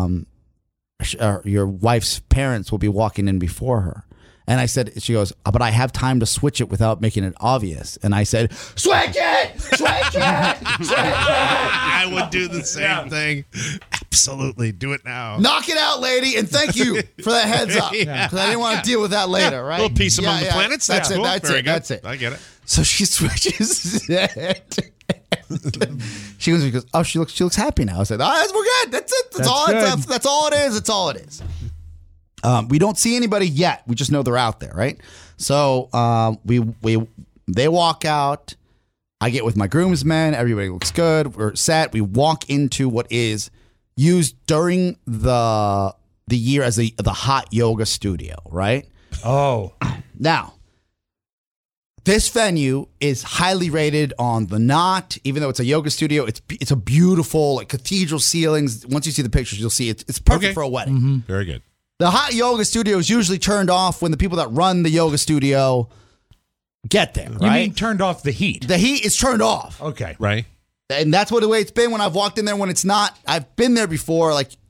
your wife's parents will be walking in before her. And I said, she goes, "But I have time to switch it without making it obvious." And I said, "Switch it! Switch it! Switch it!" I would do the same thing. Absolutely. Do it now. Knock it out, lady. And thank you for that heads up. Because I didn't want to deal with that later, right? A little peace among the planets. That's it. Cool. That's Very it. good. That's it. I get it. So she switches it. She goes, "Oh, she looks happy now." I said, "Oh, we're good. That's it. That's all it is. That's all it is. That's all it is." We don't see anybody yet. We just know they're out there, right? So they walk out. I get with my groomsmen. Everybody looks good. We're set. We walk into what is used during the year as the hot yoga studio, right? Oh, now. This venue is highly rated on The Knot, even though it's a yoga studio. It's a beautiful cathedral ceilings. Once you see the pictures, you'll see it's perfect for a wedding. Mm-hmm. Very good. The hot yoga studio is usually turned off when the people that run the yoga studio get there, right? You mean turned off the heat? The heat is turned off. Okay. Right. And that's the way it's been when I've walked in there when it's not. I've been there before.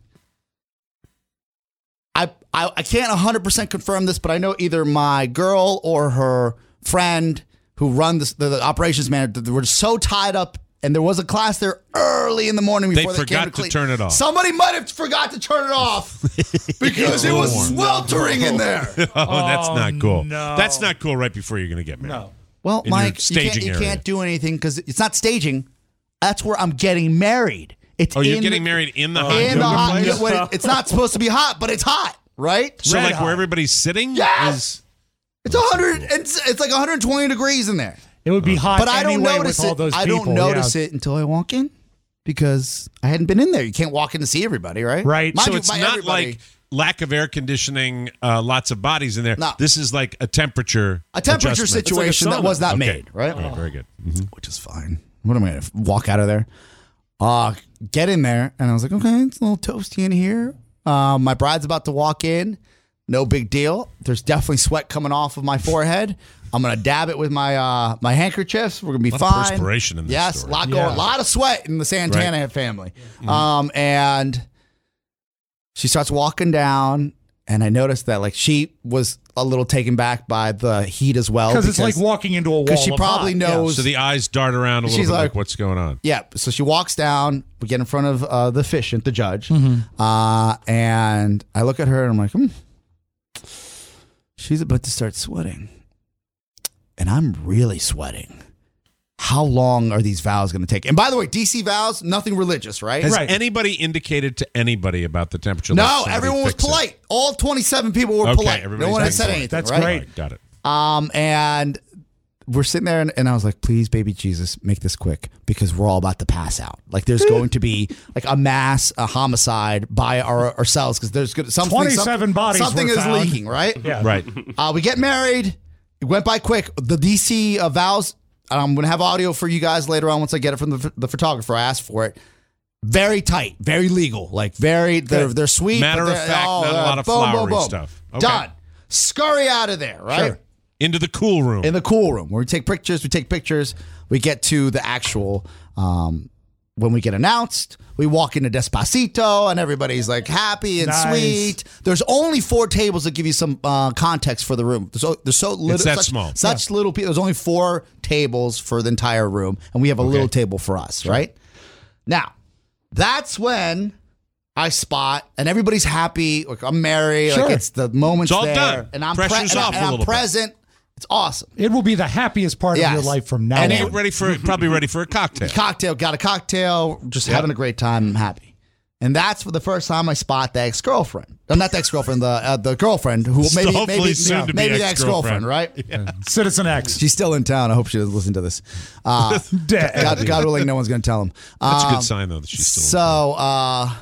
I can't 100% confirm this, but I know either my girl or her friend who run the operations manager, they were so tied up, and there was a class there early in the morning before they came forgot to turn it off. Somebody might have forgot to turn it off because it was sweltering in there. Oh, that's not cool. No. That's not cool right before you're going to get married. No. Well, In your Mike, staging you area. can't do anything because it's not staging. That's where I'm getting married. It's You're in getting married in the hot in the yoga hot. place? When it's not supposed to be hot, but it's hot, right? So Red where hot. everybody's sitting Yes! is... It's 100. It's like 120 degrees in there. It would be hot But I don't anyway notice with all it. those I people. don't notice it until I walk in because I hadn't been in there. You can't walk in to see everybody, right? Right. Mind So you, it's by not everybody. like lack of air conditioning, lots of bodies in there. No. This is like a temperature Temperature adjustment. situation that was not made, right? Okay, very good. Mm-hmm. Which is fine. What am I going to walk out of there? Get in there, and I was like, okay, it's a little toasty in here. My bride's about to walk in. No big deal. There's definitely sweat coming off of my forehead. I'm gonna dab it with my my handkerchiefs. We're gonna be A lot fine. of perspiration in this yes, story. a lot of sweat in the Santana family. And she starts walking down. and I noticed that like she was a little taken back by the heat as well. Because it's like walking into a wall. Because she probably hot. knows. So the eyes dart around a little She's bit like, what's going on. Yeah. So she walks down. We get in front of the officiant, the judge. Mm-hmm. And I look at her and I'm like, she's about to start sweating. And I'm really sweating. How long are these vows going to take? And by the way, DC vows, nothing religious, right? Has anybody indicated to anybody about the temperature? No, everyone was polite. All 27 people were polite. No one has said anything. That's right? great. Got it. And we're sitting there, and I was like, please, baby Jesus, make this quick because we're all about to pass out. Like, there's going to be like a homicide by ourselves because there's something. 27 bodies Something were is found. leaking, right? Yeah. Right. We get married. It went by quick. The DC vows. I'm going to have audio for you guys later on once I get it from the photographer. I asked for it. Very tight, very legal, like they're sweet. Matter of fact, not a lot of flowery stuff. Okay. Done. Scurry out of there, right? Sure. Into the cool room. In the cool room where we take pictures. We get to the actual when we get announced. We walk into Despacito and everybody's like happy and sweet. There's only 4 tables that give you some context for the room. There's so little. It's that small. Such little people. There's only 4 tables for the entire room, and we have a little table for us. Right now, that's when I spot, and everybody's happy. Like I'm married. Sure. Like it's the moment's It's all there, done. and I'm Pressure's off a little bit. present. It's awesome. It will be the happiest part of your life from now And on. Probably ready for a cocktail. Got a cocktail, just having a great time. I'm happy. And that's for the first time I spot the ex-girlfriend. Not the ex-girlfriend, the girlfriend who maybe the ex-girlfriend, right? Yeah. Citizen X. She's still in town. I hope she doesn't listen to this. God willing, no one's going to tell him. That's a good sign, though, that she's still in town.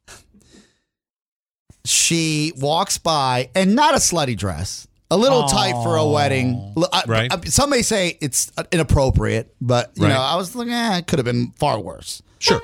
She walks by, and not a slutty dress. A little tight for a wedding. Right. Some may say it's inappropriate, but you know, I was like, it could have been far worse. Sure.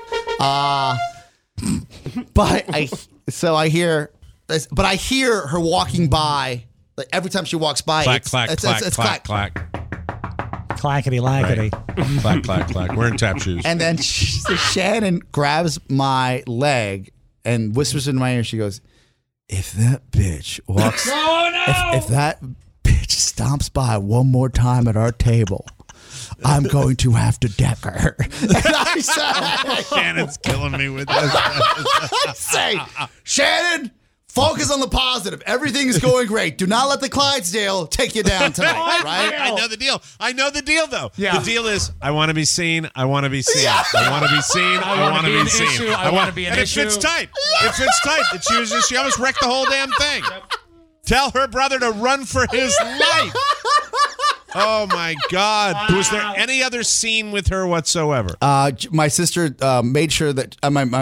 But I hear her walking by. Like every time she walks by, Clack, it's clack, clack, clack. Clackety lackety. Right. Clack, clack, clack. Wearing tap shoes. And then Shannon grabs my leg and whispers in my ear. She goes, "If that bitch walks, if that bitch stomps by one more time at our table, I'm going to have to deck her." And I say, Shannon's killing me with this. I say, Shannon, focus on the positive. Everything's going great. Do not let the Clydesdale take you down tonight, right? I know the deal. Though. Yeah. The deal is, I want to be seen. I want to be seen. I want to be seen. I want to be seen. I want to be an and issue. It fits tight. She almost wrecked the whole damn thing. Tell her brother to run for his life. Oh my God! Was there any other scene with her whatsoever? My sister made sure that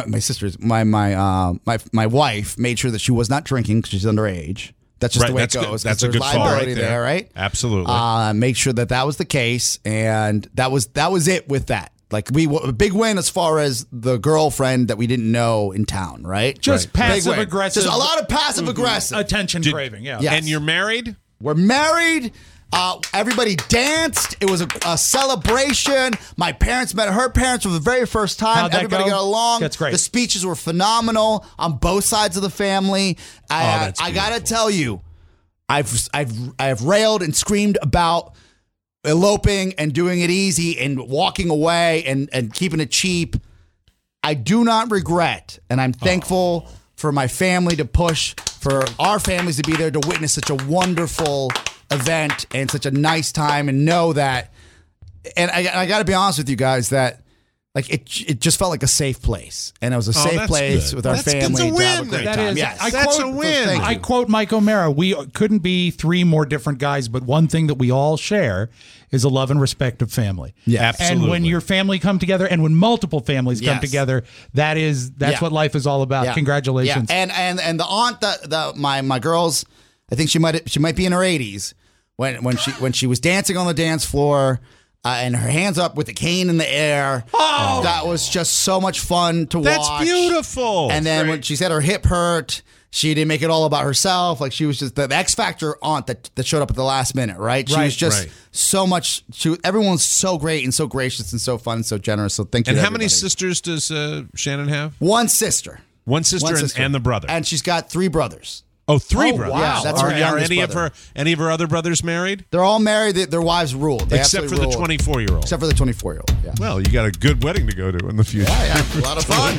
my wife made sure that she was not drinking because she's underage. That's just the way it goes. That's a good call right there, right? Absolutely. Make sure that was the case, and that was it with that. Like a big win as far as the girlfriend that we didn't know in town, right? Just passive aggressive. Just a lot of passive aggressive attention craving. Yeah. Yes. And you're married? We're married. Everybody danced. It was a celebration. My parents met her parents for the very first time. How'd that Everybody go? got along. That's great. The speeches were phenomenal on both sides of the family. I gotta tell you, I've railed and screamed about eloping and doing it easy and walking away and keeping it cheap. I do not regret, and I'm thankful for my family to push, for our families to be there to witness such a wonderful event and such a nice time, and know that. And I got to be honest with you guys that like it just felt like a safe place, and it was a safe place good. with our family to have a great That time. is, Yes, That's a win. I quote Mike O'Mara, we couldn't be 3 more different guys, but one thing that we all share is a love and respect of family. Yeah, absolutely. And when your family come together, and when multiple families come together, that's what life is all about. Yeah. Congratulations. Yeah. And the aunt that my girls, I think she might be in her 80s when she was dancing on the dance floor. And her hands up with the cane in the air. Oh, that was just so much fun to watch. That's beautiful. And then when she said her hip hurt, she didn't make it all about herself. Like she was just the X Factor aunt that showed up at the last minute, right? She was just so much. Everyone's so great and so gracious and so fun and so generous. So thank you. And to how everybody. many sisters does Shannon have? One sister. One sister. And the brother. And she's got 3 brothers. Oh, three Oh, brothers. wow. Yeah, that's her Are youngest any of her other brothers married? They're all married. Their wives rule. They Except for the absolutely rule. 24-year-old. Except for the 24-year-old. Yeah. Well, you got a good wedding to go to in the future. Yeah, a lot of fun.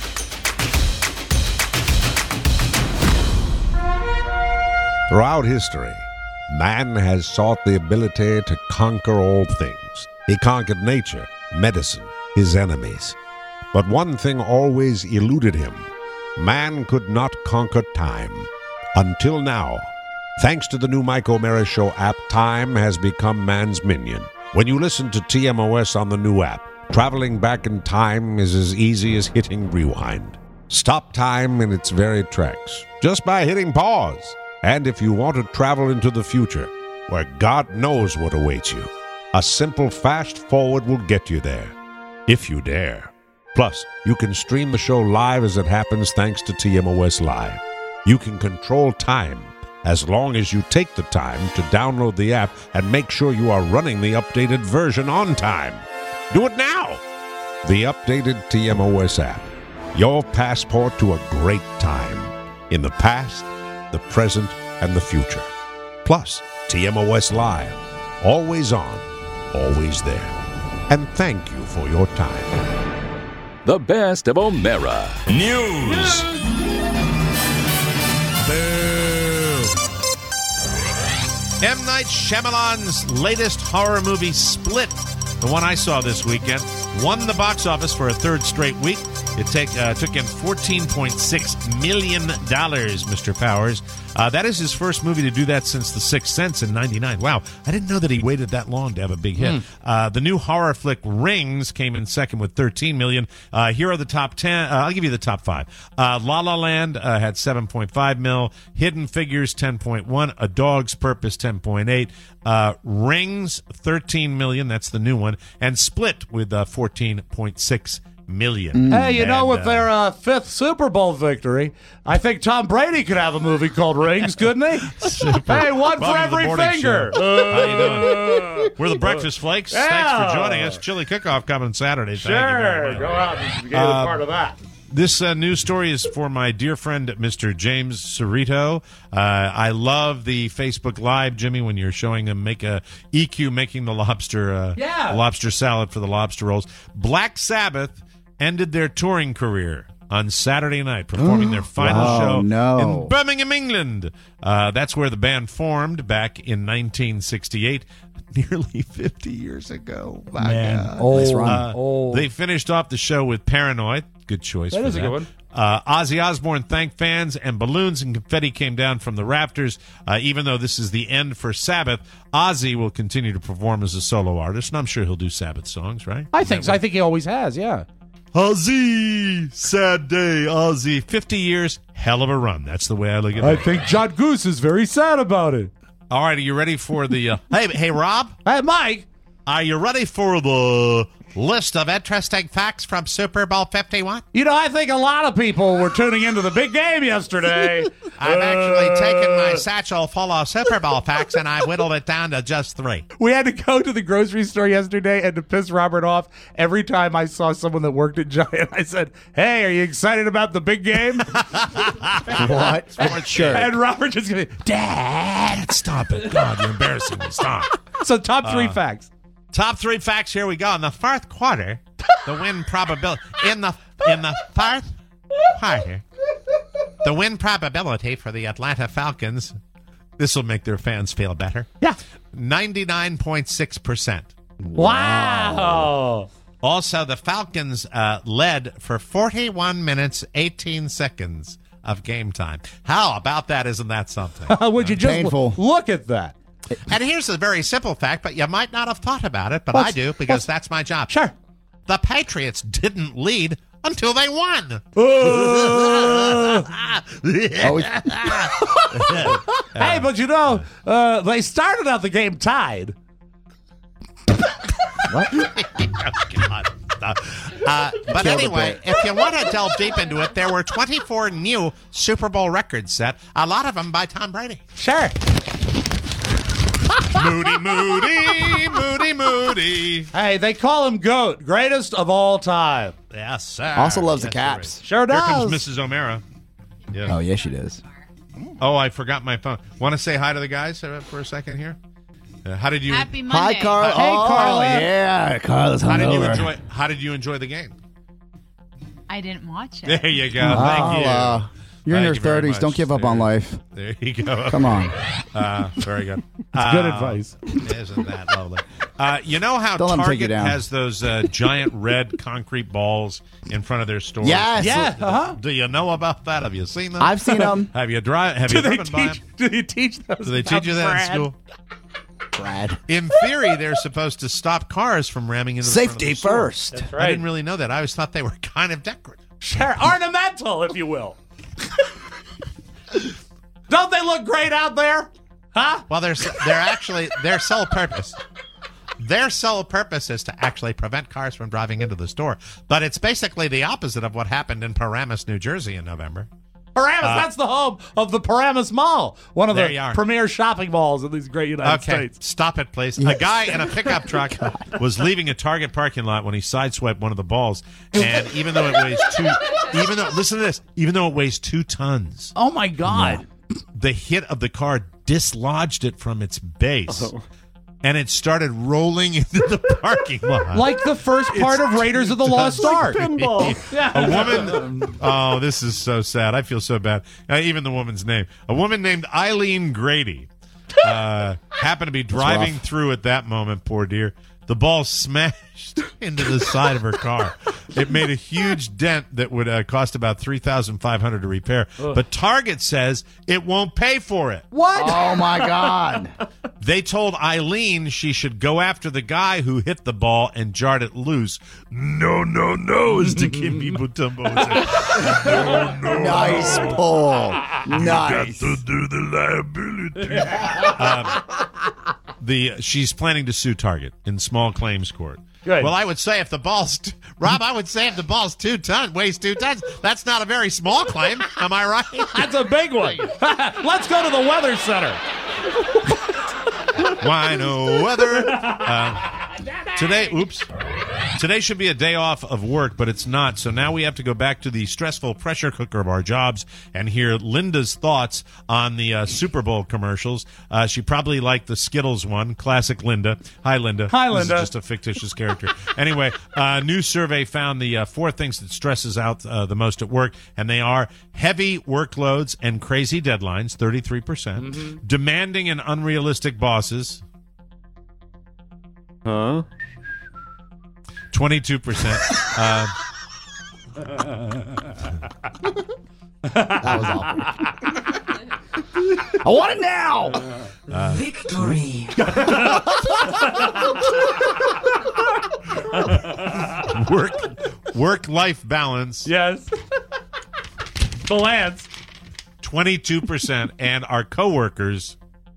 Throughout history, man has sought the ability to conquer all things. He conquered nature, medicine, his enemies. But one thing always eluded him. Man could not conquer time. Until now. Thanks to the new Mike O'Mara Show app, time has become man's minion. When you listen to TMOS on the new app, traveling back in time is as easy as hitting rewind. Stop time in its very tracks, just by hitting pause. And if you want to travel into the future, where God knows what awaits you, a simple fast forward will get you there, if you dare. Plus, you can stream the show live as it happens thanks to TMOS Live. You can control time as long as you take the time to download the app and make sure you are running the updated version on time. Do it now! The updated TMOS app. Your passport to a great time. In the past, the present, and the future. Plus, TMOS Live. Always on, always there. And thank you for your time. The best of O'Mara. News. M. Night Shyamalan's latest horror movie, Split, the one I saw this weekend, won the box office for a third straight week. It took in $14.6 million, Mr. Powers. That is his first movie to do that since The Sixth Sense in '99. Wow, I didn't know that he waited that long to have a big hit. The new horror flick Rings came in second with $13 million. Here are the top 10. I'll give you the top 5. La La Land had $7.5 million. Hidden Figures, $10.1. A Dog's Purpose, $10.8. Rings, $13 million. That's the new one. And Split with $14.6 million. Hey, you know, with their fifth Super Bowl victory, I think Tom Brady could have a movie called Rings, couldn't he? Hey, one for every finger. How you doing? We're the Breakfast Flakes. Yeah. Thanks for joining us. Chili Cook-Off coming Saturday. Thank you very much. Go out and get a part of that. This news story is for my dear friend, Mr. James Cerrito. I love the Facebook Live, Jimmy, when you're showing him make a EQ making the lobster salad for the lobster rolls. Black Sabbath ended their touring career on Saturday night, performing their final show in Birmingham, England. That's where the band formed back in 1968. Nearly 50 years ago. Man, old. They finished off the show with Paranoid. Good choice. That is a good one. Ozzy Osbourne thanked fans, and balloons and confetti came down from the rafters. Even though this is the end for Sabbath, Ozzy will continue to perform as a solo artist, and I'm sure he'll do Sabbath songs, right? I think so. I think he always has, yeah. Ozzy, sad day, Ozzy. 50 years, hell of a run. That's the way I look at it. I think John Goose is very sad about it. All right, are you ready for the... Hey, Rob? Hey, Mike. Are you ready for the list of interesting facts from Super Bowl 51? You know, I think a lot of people were tuning into the big game yesterday. I've actually taken my satchel full of Super Bowl facts, and I whittled it down to just 3. We had to go to the grocery store yesterday, and to piss Robert off, every time I saw someone that worked at Giant, I said, hey, are you excited about the big game? What? Sure. And Robert just going, Dad, stop it. God, you're embarrassing me. Stop. So top 3 facts. Top 3 facts. Here we go. In the fourth quarter, the win probability in the fourth quarter, the win probability for the Atlanta Falcons. This will make their fans feel better. Yeah, 99.6%. Wow. Also, the Falcons led for 41 minutes 18 seconds of game time. How about that? Isn't that something? Would you just look at that? And here's a very simple fact, but you might not have thought about it, but I do, because that's my job. Sure. The Patriots didn't lead until they won. Hey, but you know, they started out the game tied. What? Oh, God. But anyway, if you want to delve deep into it, there were 24 new Super Bowl records set, a lot of them by Tom Brady. Sure. Moody. Hey, they call him GOAT, greatest of all time. Yes, sir. Also loves the Caps. Sure does. Here comes Mrs. O'Mara. Yeah. Oh, yes, she does. Oh, I forgot my phone. Want to say hi to the guys for a second here? How did you? Happy Monday. Hi, Carl. Hey, Carla. Yeah, Carla's How hungover. did you enjoy the game? I didn't watch it. There you go. Thank you. You're in your Thank you very 30s. much. Don't give up on life. There you go. Come on. Very good. It's good advice. Isn't that lovely? You know how Don't let 'em take you Target down. has those giant red concrete balls in front of their stores? Yes. Yeah. Uh-huh. Do you know about that? Have you seen them? I've seen them. Have you driven by them? Do they teach those? Do they teach you that in school? Brad. In theory, they're supposed to stop cars from ramming into the front of Safety the store. first. That's I right. didn't really know that. I always thought they were kind of decorative. Sure. Ornamental, if you will. Don't they look great out there? Huh? Well, they're actually their sole purpose. Their sole purpose is to actually prevent cars from driving into the store. But it's basically the opposite of what happened in Paramus, New Jersey in November. Paramus, that's the home of the Paramus Mall, one of There the you are. premier shopping malls in these great United Okay, States. stop it, please. A guy in a pickup truck was leaving a Target parking lot when he sideswiped one of the balls, and even though it weighs 2 tons, Oh, my God. the hit of the car dislodged it from its base, and it started rolling into the parking lot. Like the first part of Raiders of the Lost Ark. A woman. Oh, this is so sad. I feel so bad. Even the woman's name. A woman named Eileen Grady happened to be driving through at that moment. Poor dear. The ball smashed into the side of her car. It made a huge dent that would cost about $3,500 to repair. But Target says it won't pay for it. What? Oh, my God. They told Eileen she should go after the guy who hit the ball and jarred it loose. No, as the Kimmy Mutombo said. No. Nice pull. Nice. To do the liability. She's planning to sue Target in small claims court. Good. Well, I would say if the ball's Rob, I would say if the ball's 2 tons, weighs 2 tons, that's not a very small claim. Am I right? That's a big one. Let's go to the Weather Center. Wino weather. Today should be a day off of work, but it's not. So now we have to go back to the stressful pressure cooker of our jobs and hear Linda's thoughts on the Super Bowl commercials. She probably liked the Skittles one. Classic Linda. Hi, Linda. Hi, This Linda. is just a fictitious character. Anyway, a new survey found the 4 things that stresses out the most at work, and they are heavy workloads and crazy deadlines, 33%, demanding and unrealistic bosses, Huh? 22%. That was awkward. I want it now. Victory. Work-life balance, Yes. Balance. 22%, and our coworkers,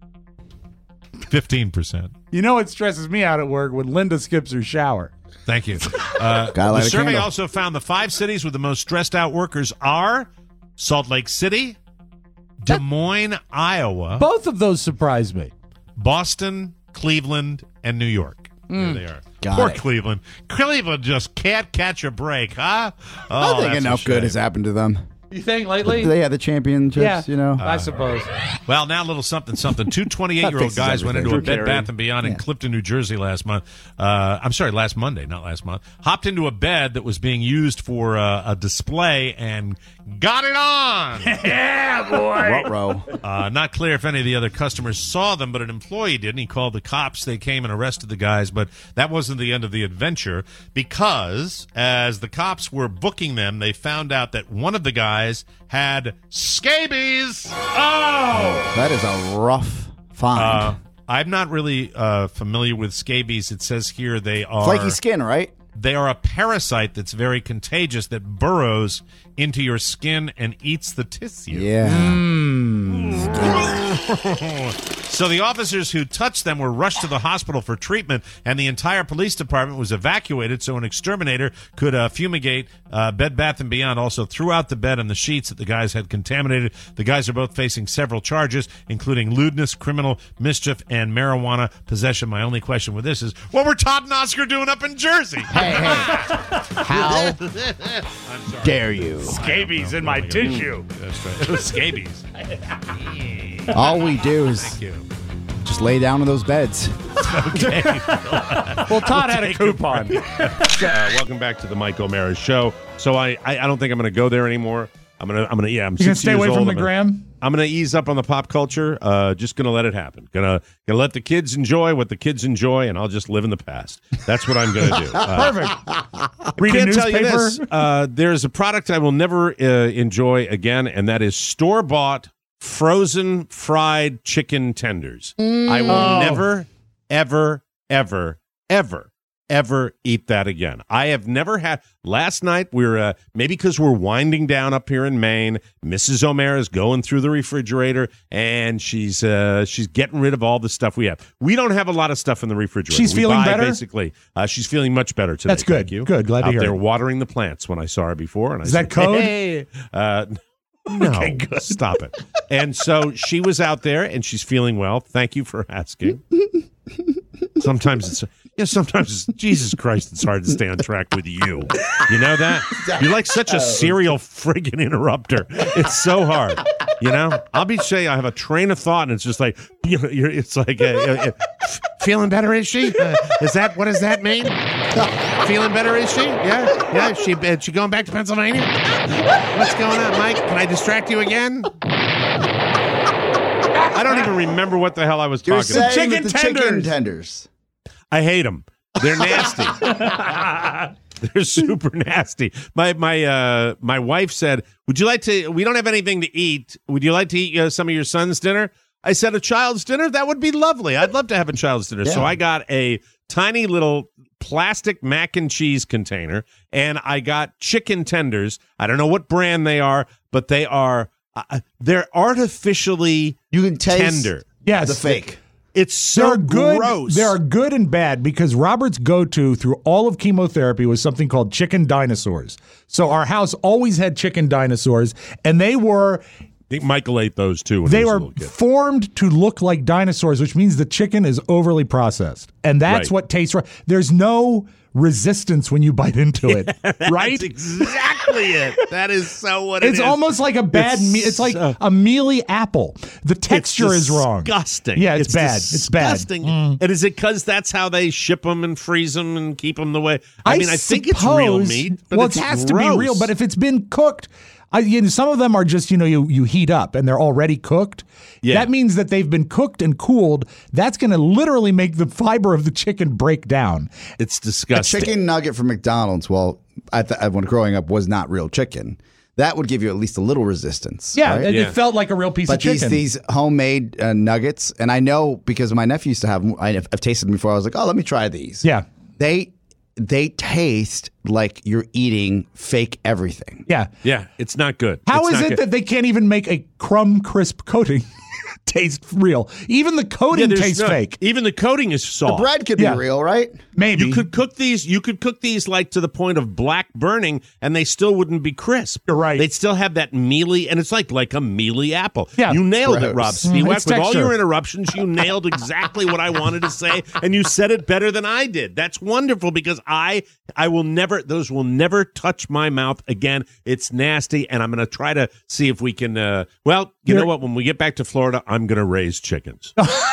15%. You know what stresses me out at work when Linda skips her shower. Thank you. Gotta The light a survey candle. also found the 5 cities with the most stressed out workers are Salt Lake City, Des Moines, Iowa, Both of those surprise me. Boston, Cleveland, and New York. There they are. Got Poor it. Cleveland. Cleveland just can't catch a break, huh? I think that's a enough good shame. has happened to them. You think lately? They had the championships, you know. I suppose. Well, now a little something. 2 28-year-old fixes guys went into everything. a Bed Bath & Beyond in Clifton, New Jersey last month. I'm sorry, last Monday, not last month. Hopped into a bed that was being used for a display and got it on. Yeah, boy. Ruh-roh. Not clear if any of the other customers saw them, but an employee did, and he called the cops. They came and arrested the guys, but that wasn't the end of the adventure because as the cops were booking them, they found out that one of the guys had scabies. Oh! That is a rough find. I'm not really familiar with scabies. It says here they are Flaky skin, right? They are a parasite that's very contagious that burrows into your skin and eats the tissue. Yeah. So the officers who touched them were rushed to the hospital for treatment, and the entire police department was evacuated so an exterminator could fumigate Bed Bath & Beyond. Also threw out the bed and the sheets that the guys had contaminated. The guys are both facing several charges, including lewdness, criminal mischief, and marijuana possession. My only question with this is, what were Todd and Oscar doing up in Jersey? Hey, how dare you? Scabies in my tissue. That's right. It was scabies. All we do is Thank you. just lay down in those beds. Okay. Well, Todd had a coupon. Welcome back to the Mike O'Mara Show. So I don't think I'm going to go there anymore. I'm 60 You gonna stay away years from old. the gram? I'm going to ease up on the pop culture. Just going to let it happen. Gonna let the kids enjoy what the kids enjoy, and I'll just live in the past. That's what I'm going to do. Perfect. Read a Can't tell you newspaper. this. There's a product I will never enjoy again, and that is store-bought frozen fried chicken tenders. I will never, ever, ever, ever, ever eat that again. I have never had. Last night we were maybe because we're winding down up here in Maine. Mrs. O'Mara's going through the refrigerator and she's getting rid of all the stuff we have. We don't have a lot of stuff in the refrigerator. She's feeling better? Basically, she's feeling much better today. That's good. Thank you. Good. Glad to out hear there it. watering the plants when I saw her before. And I Is said, that code? Hey. No, stop it. And so she was out there and she's feeling well. Thank you for asking. Sometimes it's Jesus Christ, it's hard to stay on track with you. You know that? You're like such a serial friggin' interrupter. It's so hard. You know? I'll be saying I have a train of thought and it's just like, it's like, feeling better, is she? What does that mean? Feeling better, is she? Yeah. She going back to Pennsylvania? What's going on, Mike? Can I distract you again? I don't even remember what the hell I was talking about. Chicken tenders. I hate them. They're nasty. They're super nasty. My wife said, "Would you like to? We don't have anything to eat. Would you like to eat some of your son's dinner?" I said, "A child's dinner? That would be lovely. I'd love to have a child's dinner." Yeah. So I got a tiny little plastic mac and cheese container, and I got chicken tenders. I don't know what brand they are, but they are they're artificially tender. Yes, the fake. It's so good. gross. They are good and bad because Robert's go-to through all of chemotherapy was something called chicken dinosaurs. So our house always had chicken dinosaurs, and they were... I think Michael ate those too when they he was were a little kid. formed to look like dinosaurs, which means the chicken is overly processed. And that's what tastes right. There's no resistance when you bite into it, right? That's exactly it. That is so what it is. It's almost like a bad it's like a mealy apple. The texture is wrong. Disgusting. Yeah, it's bad. It's bad. Disgusting. And is it because that's how they ship them and freeze them and keep them the way? I mean, I think it's real meat, but well, it's it has gross. to be real. But if it's been cooked, some of them are just, you heat up and they're already cooked. Yeah. That means that they've been cooked and cooled. That's going to literally make the fiber of the chicken break down. It's disgusting. A chicken nugget from McDonald's, when growing up, was not real chicken. That would give you at least a little resistance. Yeah, right? it felt like a real piece of chicken. But these homemade nuggets, and I know because my nephew used to have them, I've tasted them before. I was like, oh, let me try these. Yeah. They taste like you're eating fake everything. Yeah. Yeah, it's not good. How is it that they can't even make a crumb crisp coating taste real? Even the coating tastes fake. Even the coating is soft. The bread could be real, right? Maybe. You could cook these like to the point of black burning and they still wouldn't be crisp. You're right. They'd still have that mealy, and it's like a mealy apple. Yeah. You nailed it, Rob Spiewak. It's With all texture. your interruptions, you nailed exactly what I wanted to say, and you said it better than I did. That's wonderful because I will never, those will never touch my mouth again. It's nasty, and I'm going to try to see if we can, know what? When we get back to Florida, I'm going to raise chickens.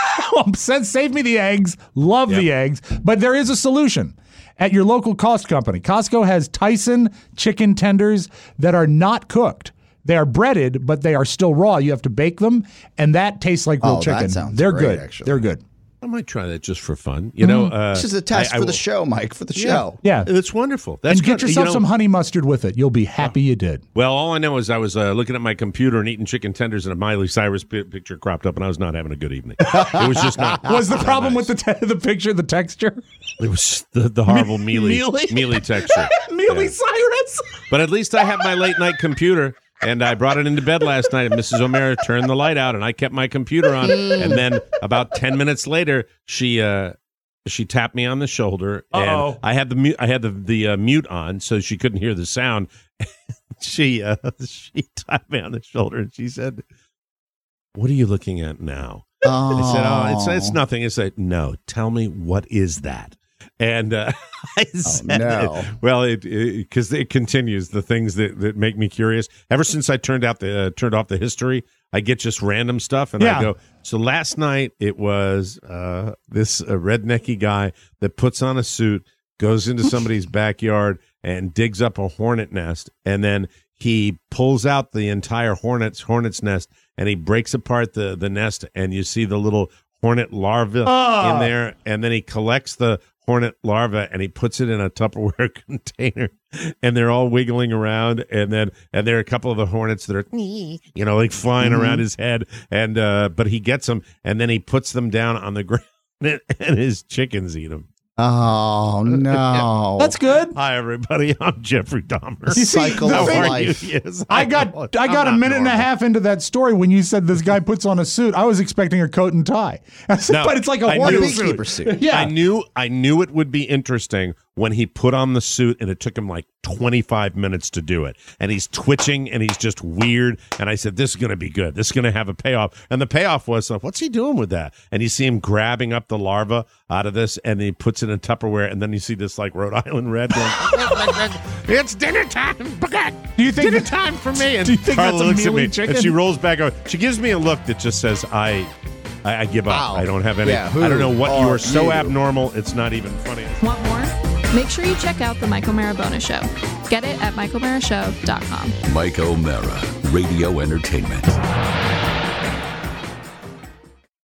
Save me the eggs. Love the eggs. But there is a solution. At your local Costco company, Costco has Tyson chicken tenders that are not cooked. They are breaded, but they are still raw. You have to bake them, and that tastes like real chicken. That sounds They're great, good. actually. They're good. I might try that just for fun. This is a test for the show, Mike, for the show. Yeah. It's wonderful. That's and get good. yourself some honey mustard with it. You'll be happy you did. Well, all I know is I was looking at my computer and eating chicken tenders, and a Miley Cyrus picture cropped up, and I was not having a good evening. It was just not. Was the problem nice. with the picture, the texture? It was the horrible mealy texture. Mealy Cyrus. But at least I have my late night computer. And I brought it into bed last night, and Mrs. O'Mara turned the light out, and I kept my computer on. And then about 10 minutes later, she tapped me on the shoulder, and I had the mute on, so she couldn't hear the sound. she tapped me on the shoulder, and she said, "What are you looking at now?" I said, "Oh, it's nothing." I said, "No, tell me what is that." And I said, no. Well, because it continues the things that make me curious. Ever since I turned off the history, I get just random stuff, and I go. So last night it was this rednecky guy that puts on a suit, goes into somebody's backyard, and digs up a hornet nest, and then he pulls out the entire hornet's nest, and he breaks apart the nest, and you see the little hornet larva in there, and then he collects the hornet larva and he puts it in a Tupperware container, and they're all wiggling around, and there are a couple of the hornets that are like flying around his head, and but he gets them, and then he puts them down on the ground, and his chickens eat them. Oh no, that's good. Hi everybody, I'm Jeffrey Dahmer. You cycle of life. Yes, I got a minute and a half into that story when you said this guy puts on a suit. I was expecting a coat and tie, but it's like a hornet suit. Yeah, I knew it would be interesting when he put on the suit, and it took him like 25 minutes to do it. And he's twitching, and he's just weird. And I said, this is going to be good. This is going to have a payoff. And the payoff was, what's he doing with that? And you see him grabbing up the larva out of this, and he puts it in Tupperware, and then you see this like Rhode Island red going, it's dinner time. Do you think dinner time for me? And do you think Carla that's a looks at me, chicken? and she rolls back over. She gives me a look that just says, I give up. Wow. I don't have any. Yeah, I don't know what you are so you? abnormal. It's not even funny. Want more? Make sure you check out the Mike O'Mara Bonus Show. Get it at MikeO'MaraShow.com. Mike O'Mara, Radio Entertainment.